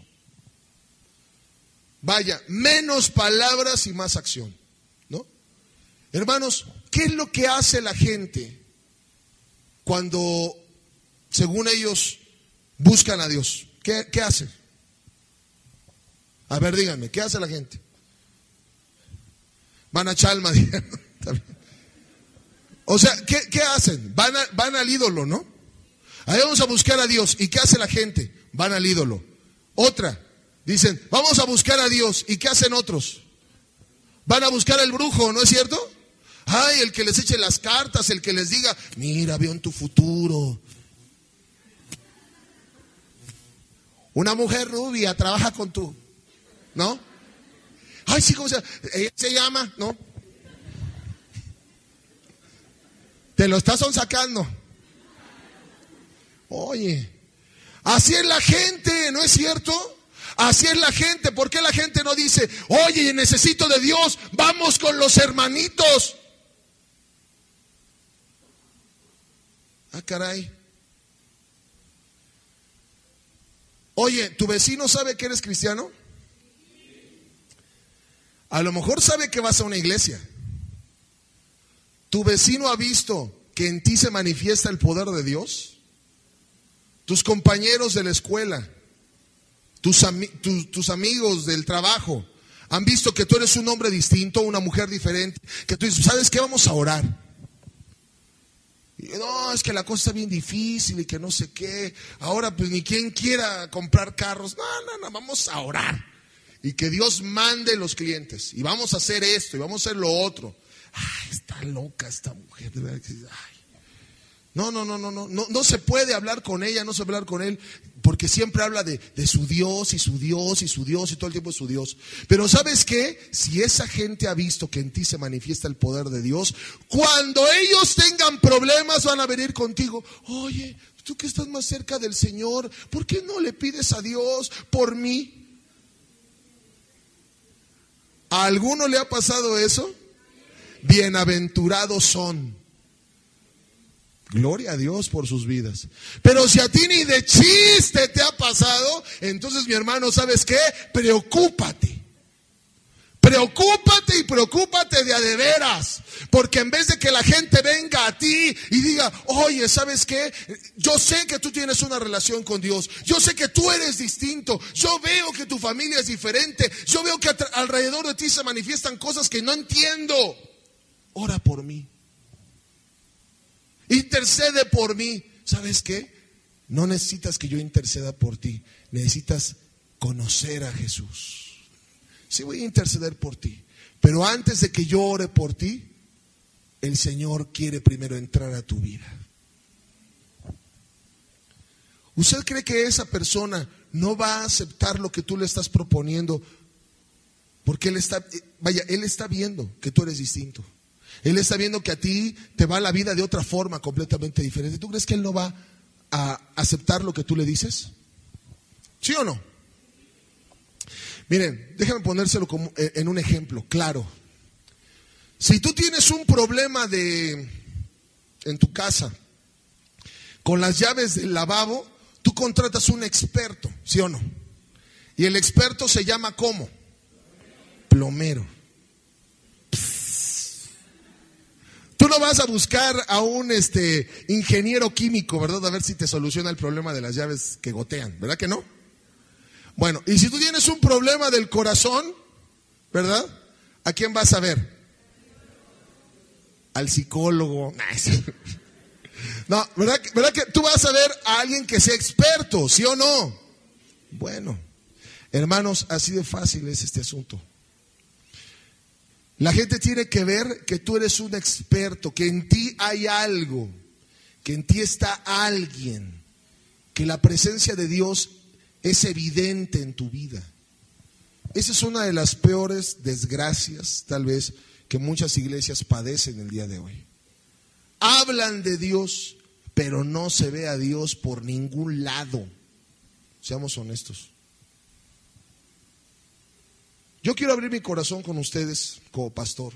Vaya, menos palabras y más acción, ¿no? Hermanos, ¿qué es lo que hace la gente cuando, según ellos, buscan a Dios? ¿Qué, qué hacen? A ver, díganme, ¿qué hace la gente? Van a Chalma, dijeron. O sea, ¿qué, qué hacen? Van, a, van al ídolo, ¿no? Ahí vamos a buscar a Dios. ¿Y qué hace la gente? Van al ídolo. Otra, dicen, vamos a buscar a Dios. ¿Y qué hacen otros? Van a buscar al brujo, ¿no es cierto? Ay, el que les eche las cartas, el que les diga, mira, veo en tu futuro. Una mujer rubia trabaja con tú, ¿no? Ay, sí, ¿cómo se llama? Ella se llama, ¿no? Te lo estás sacando. Oye, así es la gente, ¿no es cierto? Así es la gente. ¿Por qué la gente no dice, oye, necesito de Dios, vamos con los hermanitos? Ah, caray. Oye, ¿tu vecino sabe que eres cristiano? A lo mejor sabe que vas a una iglesia. ¿Tu vecino ha visto que en ti se manifiesta el poder de Dios? Tus compañeros de la escuela, tus, ami- tu, tus amigos del trabajo, han visto que tú eres un hombre distinto, una mujer diferente, que tú dices, ¿sabes qué? Vamos a orar. Y, no, es que la cosa está bien difícil y que no sé qué. Ahora pues ni quien quiera comprar carros. No, no, no, vamos a orar. Y que Dios mande los clientes. Y vamos a hacer esto y vamos a hacer lo otro. Ay, está loca esta mujer. Ay. No, no, no, no, no, no, no se puede hablar con ella, no se puede hablar con él, porque siempre habla de, de su Dios y su Dios y su Dios y todo el tiempo es su Dios. Pero ¿sabes qué? Si esa gente ha visto que en ti se manifiesta el poder de Dios, cuando ellos tengan problemas van a venir contigo. Oye, tú que estás más cerca del Señor, ¿por qué no le pides a Dios por mí? ¿A alguno le ha pasado eso? Bienaventurados son. Gloria a Dios por sus vidas. Pero si a ti ni de chiste te ha pasado, entonces mi hermano, ¿sabes qué? Preocúpate. Preocúpate y preocúpate de a de veras. Porque en vez de que la gente venga a ti y diga, oye, ¿sabes qué? Yo sé que tú tienes una relación con Dios. Yo sé que tú eres distinto. Yo veo que tu familia es diferente. Yo veo que alrededor de ti se manifiestan cosas que no entiendo. Ora por mí. Intercede por mí. ¿Sabes qué? No necesitas que yo interceda por ti. Necesitas conocer a Jesús. Sí, voy a interceder por ti. Pero antes de que yo ore por ti, el Señor quiere primero entrar a tu vida. ¿Usted cree que esa persona no va a aceptar lo que tú le estás proponiendo? Porque él está, vaya, él está viendo que tú eres distinto. Él está viendo que a ti te va la vida de otra forma completamente diferente. ¿Tú crees que él no va a aceptar lo que tú le dices? ¿Sí o no? Miren, déjame ponérselo como en un ejemplo claro. Si tú tienes un problema de en tu casa con las llaves del lavabo, tú contratas un experto, ¿sí o no? Y el experto se llama ¿cómo? Plomero. Tú no vas a buscar a un este ingeniero químico, ¿verdad? A ver si te soluciona el problema de las llaves que gotean, ¿verdad que no? Bueno, y si tú tienes un problema del corazón, ¿verdad? ¿A quién vas a ver? Al psicólogo. No, ¿verdad, ¿verdad que tú vas a ver a alguien que sea experto, sí o no? Bueno, hermanos, así de fácil es este asunto. La gente tiene que ver que tú eres un experto, que en ti hay algo, que en ti está alguien, que la presencia de Dios es evidente en tu vida. Esa es una de las peores desgracias, tal vez, que muchas iglesias padecen el día de hoy. Hablan de Dios, pero no se ve a Dios por ningún lado. Seamos honestos. Yo quiero abrir mi corazón con ustedes como pastor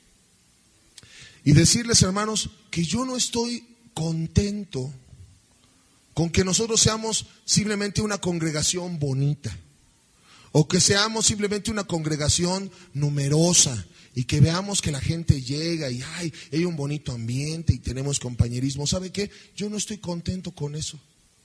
y decirles, hermanos, que yo no estoy contento con que nosotros seamos simplemente una congregación bonita, o que seamos simplemente una congregación numerosa y que veamos que la gente llega y ay, hay un bonito ambiente y tenemos compañerismo. ¿Sabe qué? Yo no estoy contento con eso.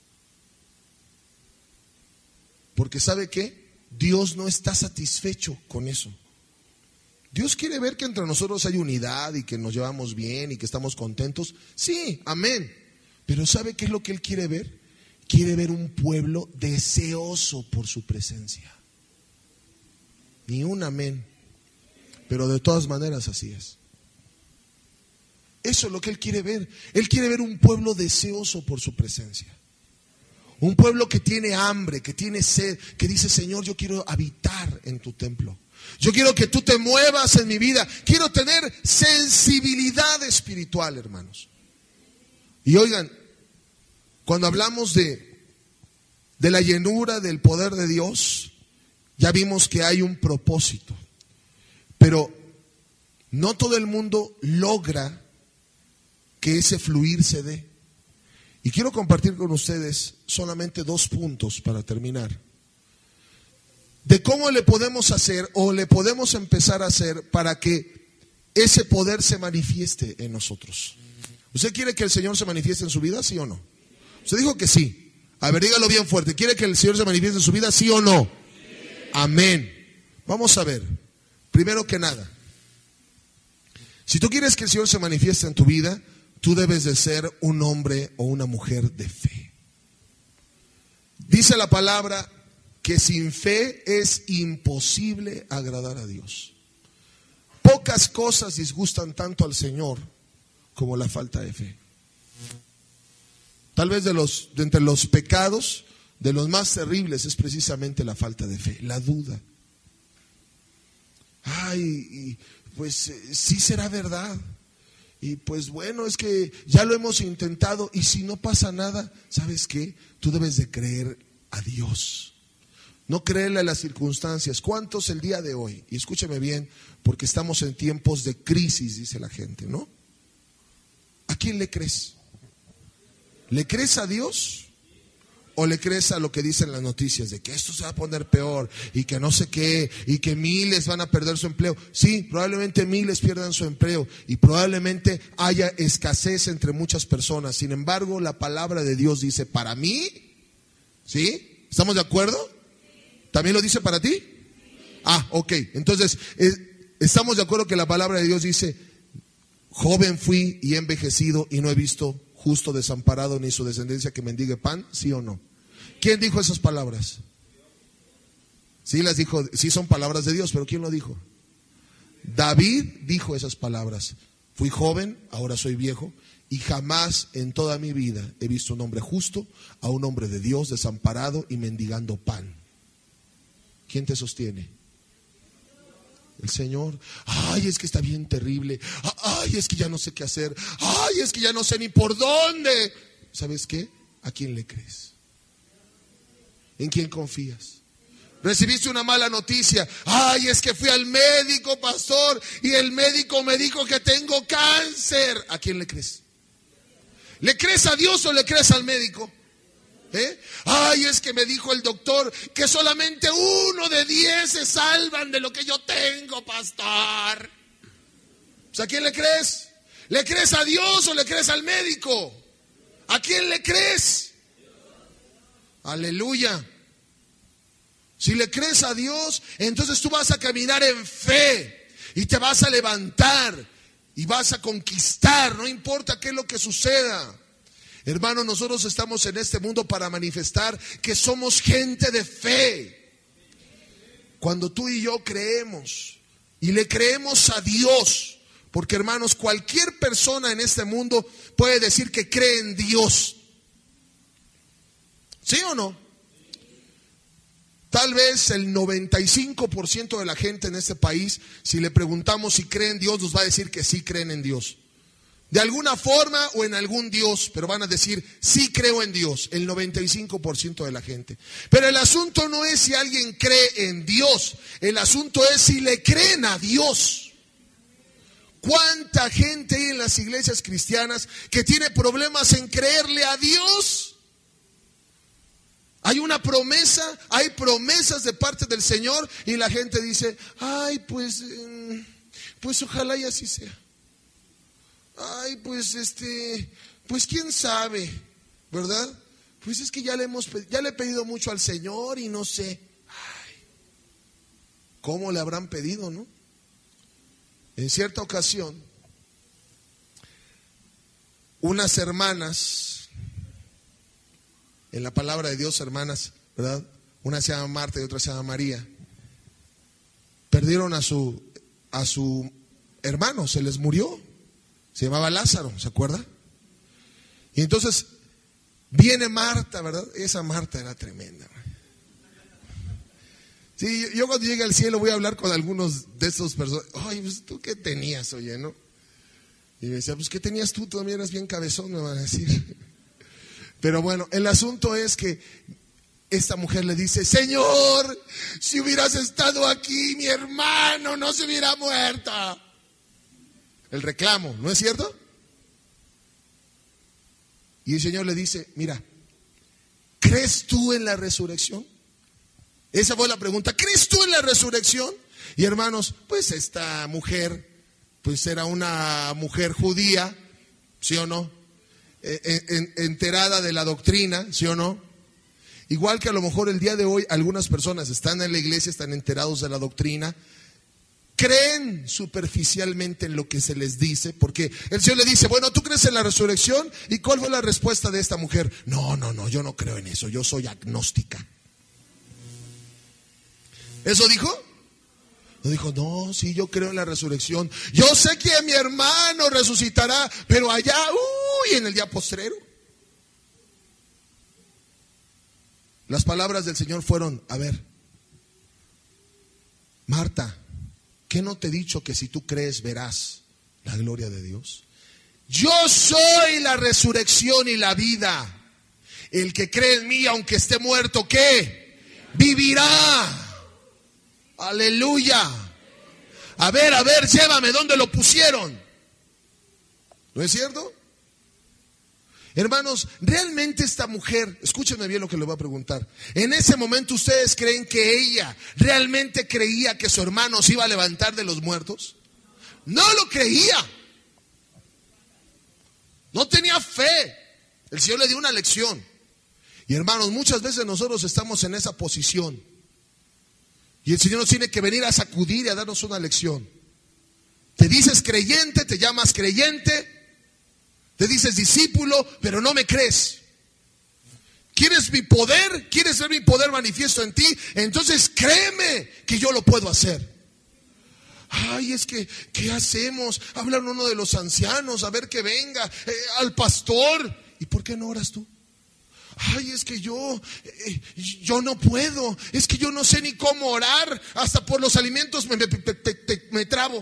Porque ¿sabe qué? Dios no está satisfecho con eso. Dios quiere ver que entre nosotros hay unidad y que nos llevamos bien y que estamos contentos. Sí, amén. Pero ¿sabe qué es lo que Él quiere ver? Quiere ver un pueblo deseoso por su presencia. Ni un amén. Pero de todas maneras así es. Eso es lo que Él quiere ver. Él quiere ver un pueblo deseoso por su presencia. Un pueblo que tiene hambre, que tiene sed, que dice, Señor, yo quiero habitar en tu templo. Yo quiero que tú te muevas en mi vida. Quiero tener sensibilidad espiritual, hermanos. Y oigan, cuando hablamos de, de la llenura del poder de Dios, ya vimos que hay un propósito. Pero no todo el mundo logra que ese fluir se dé. Y quiero compartir con ustedes solamente dos puntos para terminar. De cómo le podemos hacer o le podemos empezar a hacer para que ese poder se manifieste en nosotros. ¿Usted quiere que el Señor se manifieste en su vida, sí o no? Usted dijo que sí. A ver, dígalo bien fuerte. ¿Quiere que el Señor se manifieste en su vida, sí o no? Sí. Amén. Vamos a ver. Primero que nada, si tú quieres que el Señor se manifieste en tu vida, tú debes de ser un hombre o una mujer de fe. Dice la palabra que sin fe es imposible agradar a Dios. Pocas cosas disgustan tanto al Señor como la falta de fe. Tal vez de los de entre los pecados, de los más terribles, es precisamente la falta de fe, la duda. Ay, pues eh, sí será verdad. Y pues bueno, es que ya lo hemos intentado y si no pasa nada, ¿sabes qué? Tú debes de creer a Dios. No creerle a las circunstancias. ¿Cuántos el día de hoy? Y escúcheme bien, porque estamos en tiempos de crisis, dice la gente, ¿no? ¿A quién le crees? ¿Le crees a Dios? ¿O le crees a lo que dicen las noticias de que esto se va a poner peor y que no sé qué y que miles van a perder su empleo? Sí, probablemente miles pierdan su empleo y probablemente haya escasez entre muchas personas. Sin embargo, la palabra de Dios dice, para mí, ¿sí? ¿Estamos de acuerdo? ¿También lo dice para ti? Ah, ok. Entonces, eh, estamos de acuerdo que la palabra de Dios dice, joven fui y he envejecido y no he visto justo desamparado ni su descendencia que mendigue pan, ¿sí o no? ¿Quién dijo esas palabras? Sí las dijo, sí son palabras de Dios, pero ¿quién lo dijo? David dijo esas palabras. Fui joven, ahora soy viejo, y jamás en toda mi vida he visto un hombre justo a un hombre de Dios desamparado y mendigando pan. ¿Quién te sostiene? El Señor. Ay, es que está bien terrible. Ay, es que ya no sé qué hacer. Ay, es que ya no sé ni por dónde. ¿Sabes qué? ¿A quién le crees? ¿En quién confías? Recibiste una mala noticia. Ay, es que fui al médico, pastor, y el médico me dijo que tengo cáncer. ¿A quién le crees? ¿Le crees a Dios o le crees al médico? ¿Eh? Ay, es que me dijo el doctor que solamente uno de diez se salvan de lo que yo tengo, pastor. Pues, ¿a quién le crees? ¿Le crees a Dios o le crees al médico? ¿A quién le crees? Aleluya. Si le crees a Dios, entonces tú vas a caminar en fe y te vas a levantar y vas a conquistar, no importa qué es lo que suceda. Hermano, nosotros estamos en este mundo para manifestar que somos gente de fe. Cuando tú y yo creemos y le creemos a Dios, porque hermanos, cualquier persona en este mundo puede decir que cree en Dios. ¿Sí o no? Tal vez el noventa y cinco por ciento de la gente en este país, si le preguntamos si cree en Dios, nos va a decir que sí creen en Dios. De alguna forma o en algún Dios, pero van a decir, sí creo en Dios, el noventa y cinco por ciento de la gente. Pero el asunto no es si alguien cree en Dios, el asunto es si le creen a Dios. ¿Cuánta gente hay en las iglesias cristianas que tiene problemas en creerle a Dios? Hay una promesa, hay promesas de parte del Señor y la gente dice, ay, pues, pues ojalá y así sea. Ay, pues este, pues quién sabe, ¿verdad? Pues es que ya le hemos, ya le he pedido mucho al Señor y no sé. Ay, ¿cómo le habrán pedido, no? En cierta ocasión, unas hermanas, en la palabra de Dios, hermanas, ¿verdad? Una se llama Marta y otra se llama María. Perdieron a su, a su hermano, se les murió. Se llamaba Lázaro, ¿se acuerda? Y entonces viene Marta, ¿verdad? Esa Marta era tremenda. Sí, yo cuando llegue al cielo voy a hablar con algunos de esos personas. Ay, pues tú qué tenías, oye, ¿no? Y me decía, pues qué tenías tú, tú también eras bien cabezón, me van a decir. Pero bueno, el asunto es que esta mujer le dice, Señor, si hubieras estado aquí, mi hermano no se hubiera muerto. El reclamo, ¿no es cierto? Y el Señor le dice, mira, ¿crees tú en la resurrección? Esa fue la pregunta, ¿crees tú en la resurrección? Y hermanos, pues esta mujer, pues era una mujer judía, ¿sí o no? En, en, enterada de la doctrina, ¿sí o no? Igual que a lo mejor el día de hoy algunas personas están en la iglesia, están enterados de la doctrina, creen superficialmente en lo que se les dice, porque el Señor le dice, bueno, ¿tú crees en la resurrección? ¿Y cuál fue la respuesta de esta mujer? No, no, no, yo no creo en eso, yo soy agnóstica. ¿Eso dijo? No dijo, no, sí, yo creo en la resurrección. Yo sé que mi hermano resucitará, pero allá, uy, en el día postrero. Las palabras del Señor fueron, a ver, Marta, ¿qué no te he dicho que si tú crees verás la gloria de Dios? Yo soy la resurrección y la vida. El que cree en mí, aunque esté muerto, ¿qué? Vivirá. Aleluya. A ver, a ver, llévame, ¿dónde lo pusieron? ¿No es cierto? Hermanos, realmente esta mujer, escúchenme bien lo que le voy a preguntar. En ese momento, ¿ustedes creen que ella realmente creía que su hermano se iba a levantar de los muertos? No lo creía. No tenía fe. El Señor le dio una lección. Y hermanos, muchas veces nosotros estamos en esa posición. Y el Señor nos tiene que venir a sacudir y a darnos una lección. Te dices creyente, te llamas creyente. Te dices discípulo, pero no me crees. ¿Quieres mi poder? ¿Quieres ver mi poder manifiesto en ti? Entonces créeme que yo lo puedo hacer. Ay, es que, ¿qué hacemos? Hablan uno de los ancianos, a ver que venga, eh, al pastor. ¿Y por qué no oras tú? Ay, es que yo, eh, yo no puedo. Es que yo no sé ni cómo orar. Hasta por los alimentos me, me, me, me, me trabo.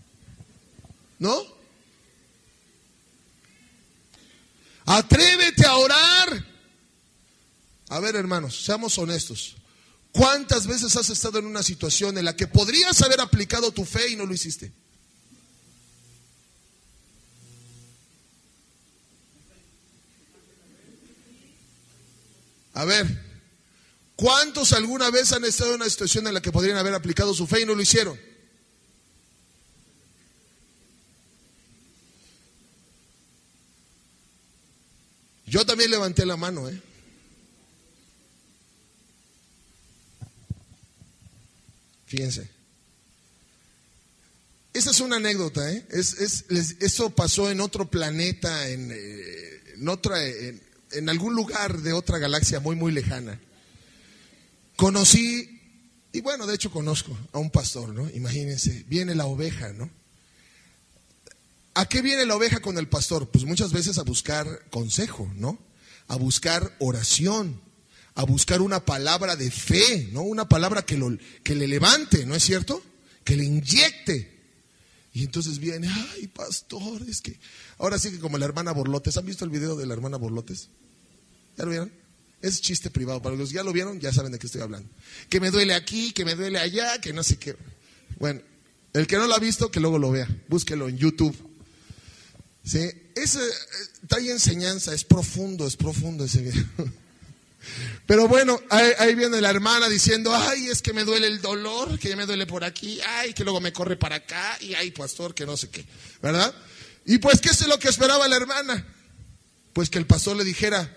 ¿No? Atrévete a orar. A ver, hermanos, seamos honestos. ¿Cuántas veces has estado en una situación en la que podrías haber aplicado tu fe y no lo hiciste? A ver, ¿cuántos alguna vez han estado en una situación en la que podrían haber aplicado su fe y no lo hicieron? Yo también levanté la mano, ¿eh? Fíjense. Esta es una anécdota, ¿eh? Es, es, es, eso pasó en otro planeta, en, eh, en, otra, en, en algún lugar de otra galaxia muy, muy lejana. Conocí, y bueno, de hecho conozco a un pastor, ¿no? Imagínense, viene la oveja, ¿no? ¿A qué viene la oveja con el pastor? Pues muchas veces a buscar consejo, ¿no? A buscar oración, a buscar una palabra de fe, ¿no? Una palabra que, lo, que le levante, ¿no es cierto? Que le inyecte. Y entonces viene, ay, pastor, es que... Ahora sí que como la hermana Borlotes. ¿Han visto el video de la hermana Borlotes? ¿Ya lo vieron? Es chiste privado. Para los que ya lo vieron, ya saben de qué estoy hablando. Que me duele aquí, que me duele allá, que no sé qué. Bueno, el que no lo ha visto, que luego lo vea. Búsquelo en YouTube. ¿Sí? Ese trae enseñanza, es profundo, es profundo ese video. Pero bueno, ahí, ahí viene la hermana diciendo, ay, es que me duele el dolor, que me duele por aquí, ay, que luego me corre para acá, y ay, pastor, que no sé qué, ¿verdad? Y pues, ¿qué es lo que esperaba la hermana? Pues que el pastor le dijera,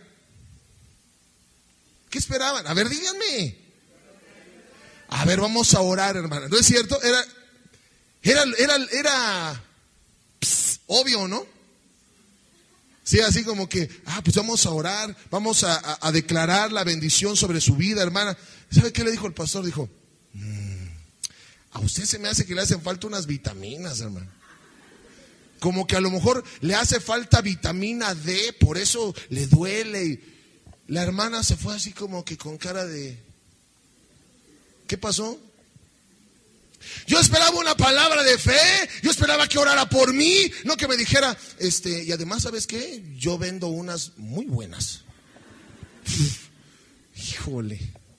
¿qué esperaban? A ver, díganme. A ver, vamos a orar, hermana. ¿No es cierto? Era, era, era, era pss, obvio, ¿no? Sí, así como que, ah, pues vamos a orar, vamos a, a, a declarar la bendición sobre su vida, hermana. ¿Sabe qué le dijo el pastor? Dijo, mmm, a usted se me hace que le hacen falta unas vitaminas, hermano. Como que a lo mejor le hace falta vitamina D, por eso le duele. Y la hermana se fue así como que con cara de, ¿qué pasó? Yo esperaba una palabra de fe, yo esperaba que orara por mí, no que me dijera, este, y además, ¿sabes qué? Yo vendo unas muy buenas. Híjole.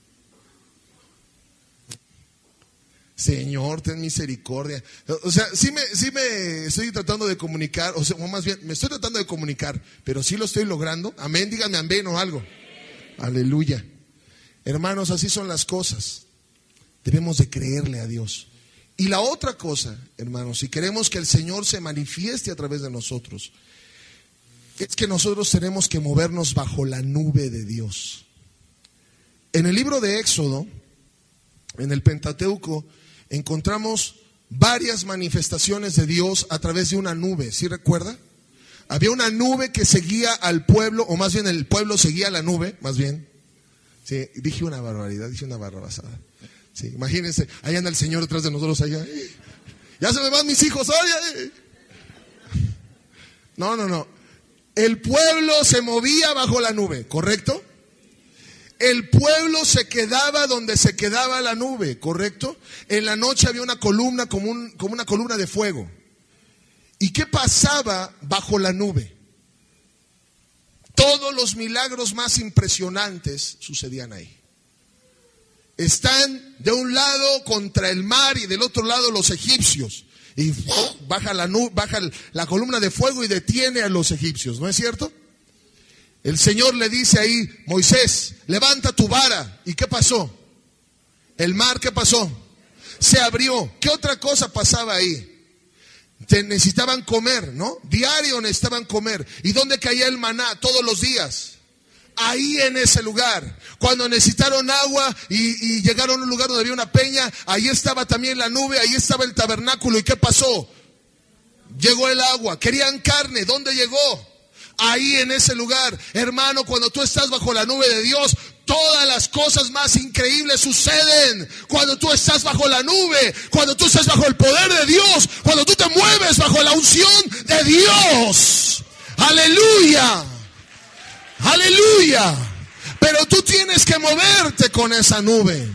Señor, ten misericordia. O sea, sí me, sí me estoy tratando de comunicar, o sea, o más bien, me estoy tratando de comunicar, pero sí lo estoy logrando. Amén, díganme amén o algo. Aleluya. Hermanos, así son las cosas. Debemos de creerle a Dios. Y la otra cosa, hermanos, si queremos que el Señor se manifieste a través de nosotros, es que nosotros tenemos que movernos bajo la nube de Dios. En el libro de Éxodo, en el Pentateuco, encontramos varias manifestaciones de Dios a través de una nube. ¿Sí recuerda? Había una nube que seguía al pueblo, o más bien el pueblo seguía a la nube, más bien. Sí, dije una barbaridad, dije una barrabasada. Sí, imagínense, ahí anda el Señor detrás de nosotros allá. Ya se me van mis hijos, oye. No, no, no. El pueblo se movía bajo la nube, ¿correcto? El pueblo se quedaba donde se quedaba la nube, ¿correcto? En la noche había una columna como, un, como una columna de fuego. ¿Y qué pasaba bajo la nube? Todos los milagros más impresionantes sucedían ahí. Están de un lado contra el mar y del otro lado los egipcios. Y ¡oh!, baja, la, nube, baja la columna de fuego y detiene a los egipcios, ¿no es cierto? El Señor le dice ahí, Moisés, levanta tu vara. ¿Y qué pasó? El mar, ¿qué pasó? Se abrió. ¿Qué otra cosa pasaba ahí? Te necesitaban comer, ¿no? Diario necesitaban comer. ¿Y dónde caía el maná? Todos los días. Ahí en ese lugar. Cuando necesitaron agua y, y llegaron a un lugar donde había una peña, ahí estaba también la nube, ahí estaba el tabernáculo. ¿Y qué pasó? Llegó el agua. Querían carne. ¿Dónde llegó? Ahí en ese lugar. Hermano, cuando tú estás bajo la nube de Dios, todas las cosas más increíbles suceden. Cuando tú estás bajo la nube, cuando tú estás bajo el poder de Dios, cuando tú te mueves bajo la unción de Dios. Aleluya. Aleluya. Pero tú tienes que moverte con esa nube.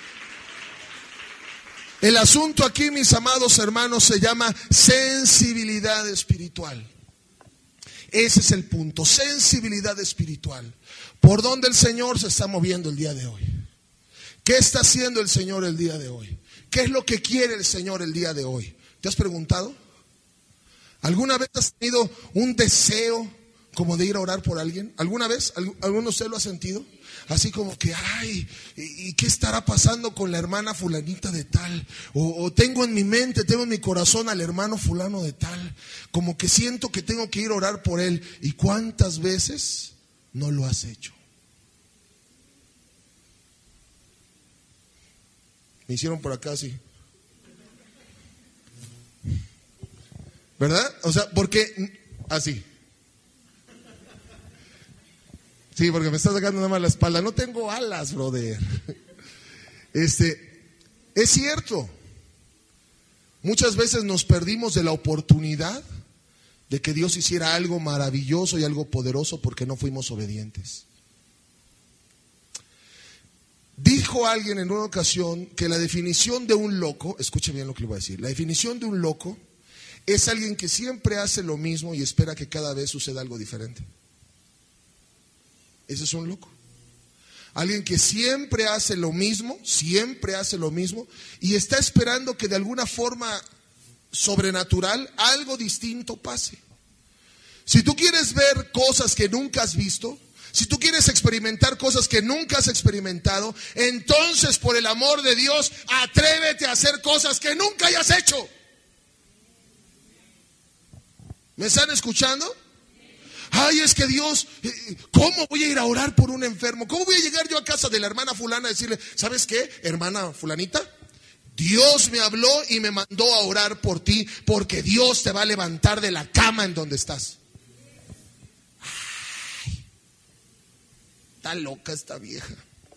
El asunto aquí, mis amados hermanos, se llama sensibilidad espiritual. Ese es el punto, sensibilidad espiritual. ¿Por dónde el Señor se está moviendo el día de hoy? ¿Qué está haciendo el Señor el día de hoy? ¿Qué es lo que quiere el Señor el día de hoy? ¿Te has preguntado? ¿Alguna vez has tenido un deseo como de ir a orar por alguien? ¿Alguna vez? ¿Alguno de ustedes lo ha sentido? Así como que, ay, ¿y qué estará pasando con la hermana fulanita de tal? O, o tengo en mi mente, tengo en mi corazón al hermano fulano de tal. Como que siento que tengo que ir a orar por él. ¿Y cuántas veces no lo has hecho? Me hicieron por acá así. ¿Verdad? O sea, porque así. Sí, porque me está sacando nada más la espalda. No tengo alas, brother. Este, es cierto. Muchas veces nos perdimos de la oportunidad de que Dios hiciera algo maravilloso y algo poderoso porque no fuimos obedientes. dijo alguien en una ocasión que la definición de un loco, escuche bien lo que le voy a decir, la definición de un loco es alguien que siempre hace lo mismo y espera que cada vez suceda algo diferente. Ese es un loco. Alguien que siempre hace lo mismo, siempre hace lo mismo y está esperando que de alguna forma sobrenatural algo distinto pase. Si tú quieres ver cosas que nunca has visto, si tú quieres experimentar cosas que nunca has experimentado, entonces por el amor de Dios, atrévete a hacer cosas que nunca hayas hecho. ¿Me están escuchando? Ay, es que Dios, ¿cómo voy a ir a orar por un enfermo? ¿Cómo voy a llegar yo a casa de la hermana fulana a decirle, ¿sabes qué, hermana fulanita? Dios me habló y me mandó a orar por ti porque Dios te va a levantar de la cama en donde estás. Ay, está loca esta vieja.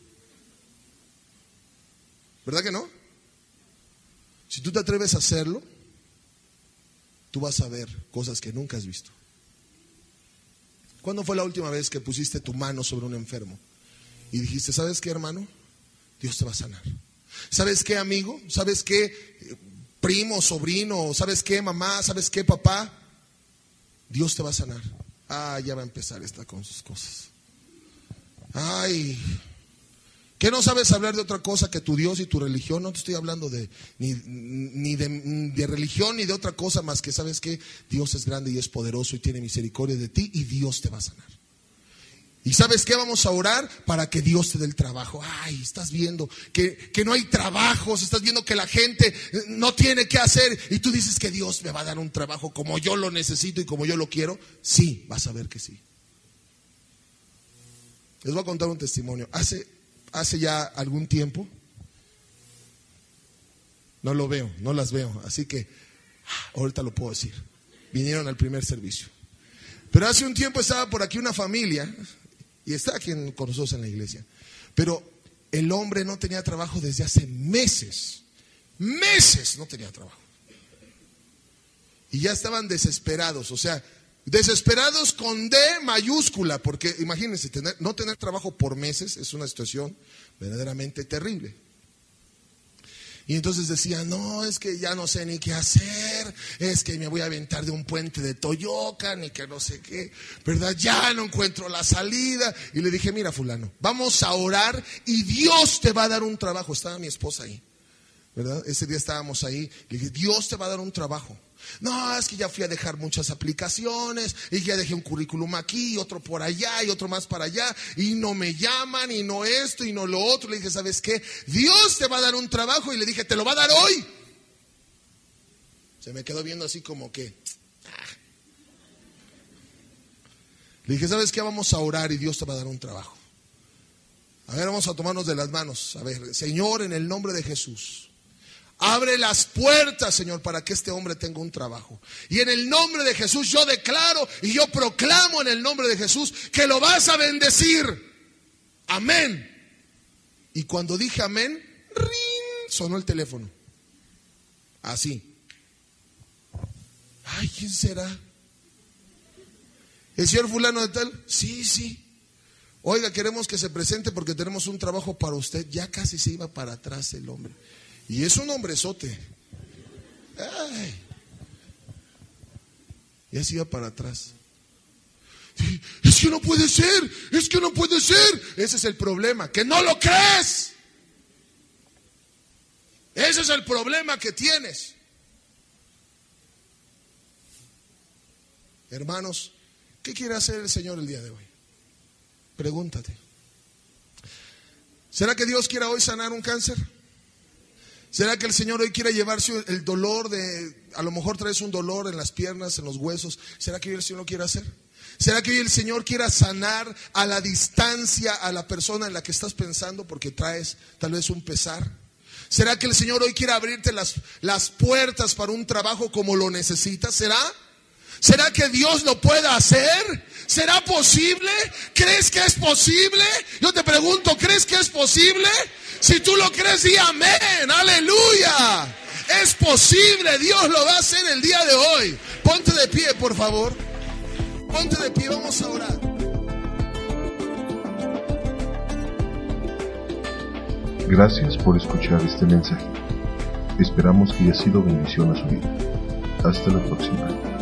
¿Verdad que no? Si tú te atreves a hacerlo, tú vas a ver cosas que nunca has visto. ¿Cuándo fue la última vez que pusiste tu mano sobre un enfermo y dijiste, ¿sabes qué, hermano? Dios te va a sanar. ¿Sabes qué, amigo? ¿Sabes qué, primo, sobrino? ¿Sabes qué, mamá? ¿Sabes qué, papá? Dios te va a sanar. Ah, ya va a empezar esta con sus cosas. Ay, ¿qué no sabes hablar de otra cosa que tu Dios y tu religión? No te estoy hablando de ni, ni de, de religión ni de otra cosa más que, ¿sabes qué? Dios es grande y es poderoso y tiene misericordia de ti y Dios te va a sanar. ¿Y sabes qué? Vamos a orar para que Dios te dé el trabajo. Ay, estás viendo que, que no hay trabajos, estás viendo que la gente no tiene qué hacer y tú dices que Dios me va a dar un trabajo como yo lo necesito y como yo lo quiero. Sí, vas a ver que sí. Les voy a contar un testimonio. Hace, hace ya algún tiempo, no lo veo, no las veo, así que ahorita lo puedo decir. Vinieron al primer servicio. Pero hace un tiempo estaba por aquí una familia y está aquí con nosotros en la iglesia. Pero el hombre no tenía trabajo desde hace meses. Meses no tenía trabajo. Y ya estaban desesperados, o sea, desesperados con D mayúscula, porque imagínense, tener, no tener trabajo por meses es una situación verdaderamente terrible. Y entonces decían, no, es que ya no sé ni qué hacer, es que me voy a aventar de un puente de Toyocan y que no sé qué, ¿verdad? Ya no encuentro la salida. Y le dije, mira fulano, vamos a orar y Dios te va a dar un trabajo. Estaba mi esposa ahí, ¿verdad? Ese día estábamos ahí, le dije, Dios te va a dar un trabajo. No, es que ya fui a dejar muchas aplicaciones y ya dejé un currículum aquí, otro por allá y otro más para allá y no me llaman y no esto y no lo otro. Le dije, ¿sabes qué? Dios te va a dar un trabajo y le dije, ¿te lo va a dar hoy? Se me quedó viendo así como que ah. Le dije, ¿sabes qué? Vamos a orar y Dios te va a dar un trabajo. A ver, vamos a tomarnos de las manos. A ver, Señor, en el nombre de Jesús, abre las puertas, Señor, para que este hombre tenga un trabajo. Y en el nombre de Jesús yo declaro y yo proclamo en el nombre de Jesús que lo vas a bendecir. Amén. Y cuando dije amén, ring, sonó el teléfono. Así. Ay, ¿quién será? ¿El señor fulano de tal? Sí, sí. Oiga, queremos que se presente porque tenemos un trabajo para usted. Ya casi se iba para atrás el hombre. Y es un hombrezote. Ay. Ya se iba para atrás. Es que no puede ser, es que no puede ser. Ese es el problema, que no lo crees. Ese es el problema que tienes. Hermanos, ¿qué quiere hacer el Señor el día de hoy? Pregúntate. ¿Será que Dios quiera hoy sanar un cáncer? ¿Será que el Señor hoy quiere llevarse el dolor de, a lo mejor traes un dolor en las piernas, en los huesos? ¿Será que hoy el Señor lo quiere hacer? ¿Será que hoy el Señor quiera sanar a la distancia a la persona en la que estás pensando porque traes tal vez un pesar? ¿Será que el Señor hoy quiere abrirte las, las puertas para un trabajo como lo necesitas? ¿Será? ¿Será que Dios lo pueda hacer? ¿Será posible? ¿Crees que es posible? Yo te pregunto, ¿crees que es posible? Si tú lo crees, di amén, aleluya. Es posible, Dios lo va a hacer el día de hoy. Ponte de pie, por favor. Ponte de pie, vamos a orar. Gracias por escuchar este mensaje. Esperamos que haya sido bendición a su vida. Hasta la próxima.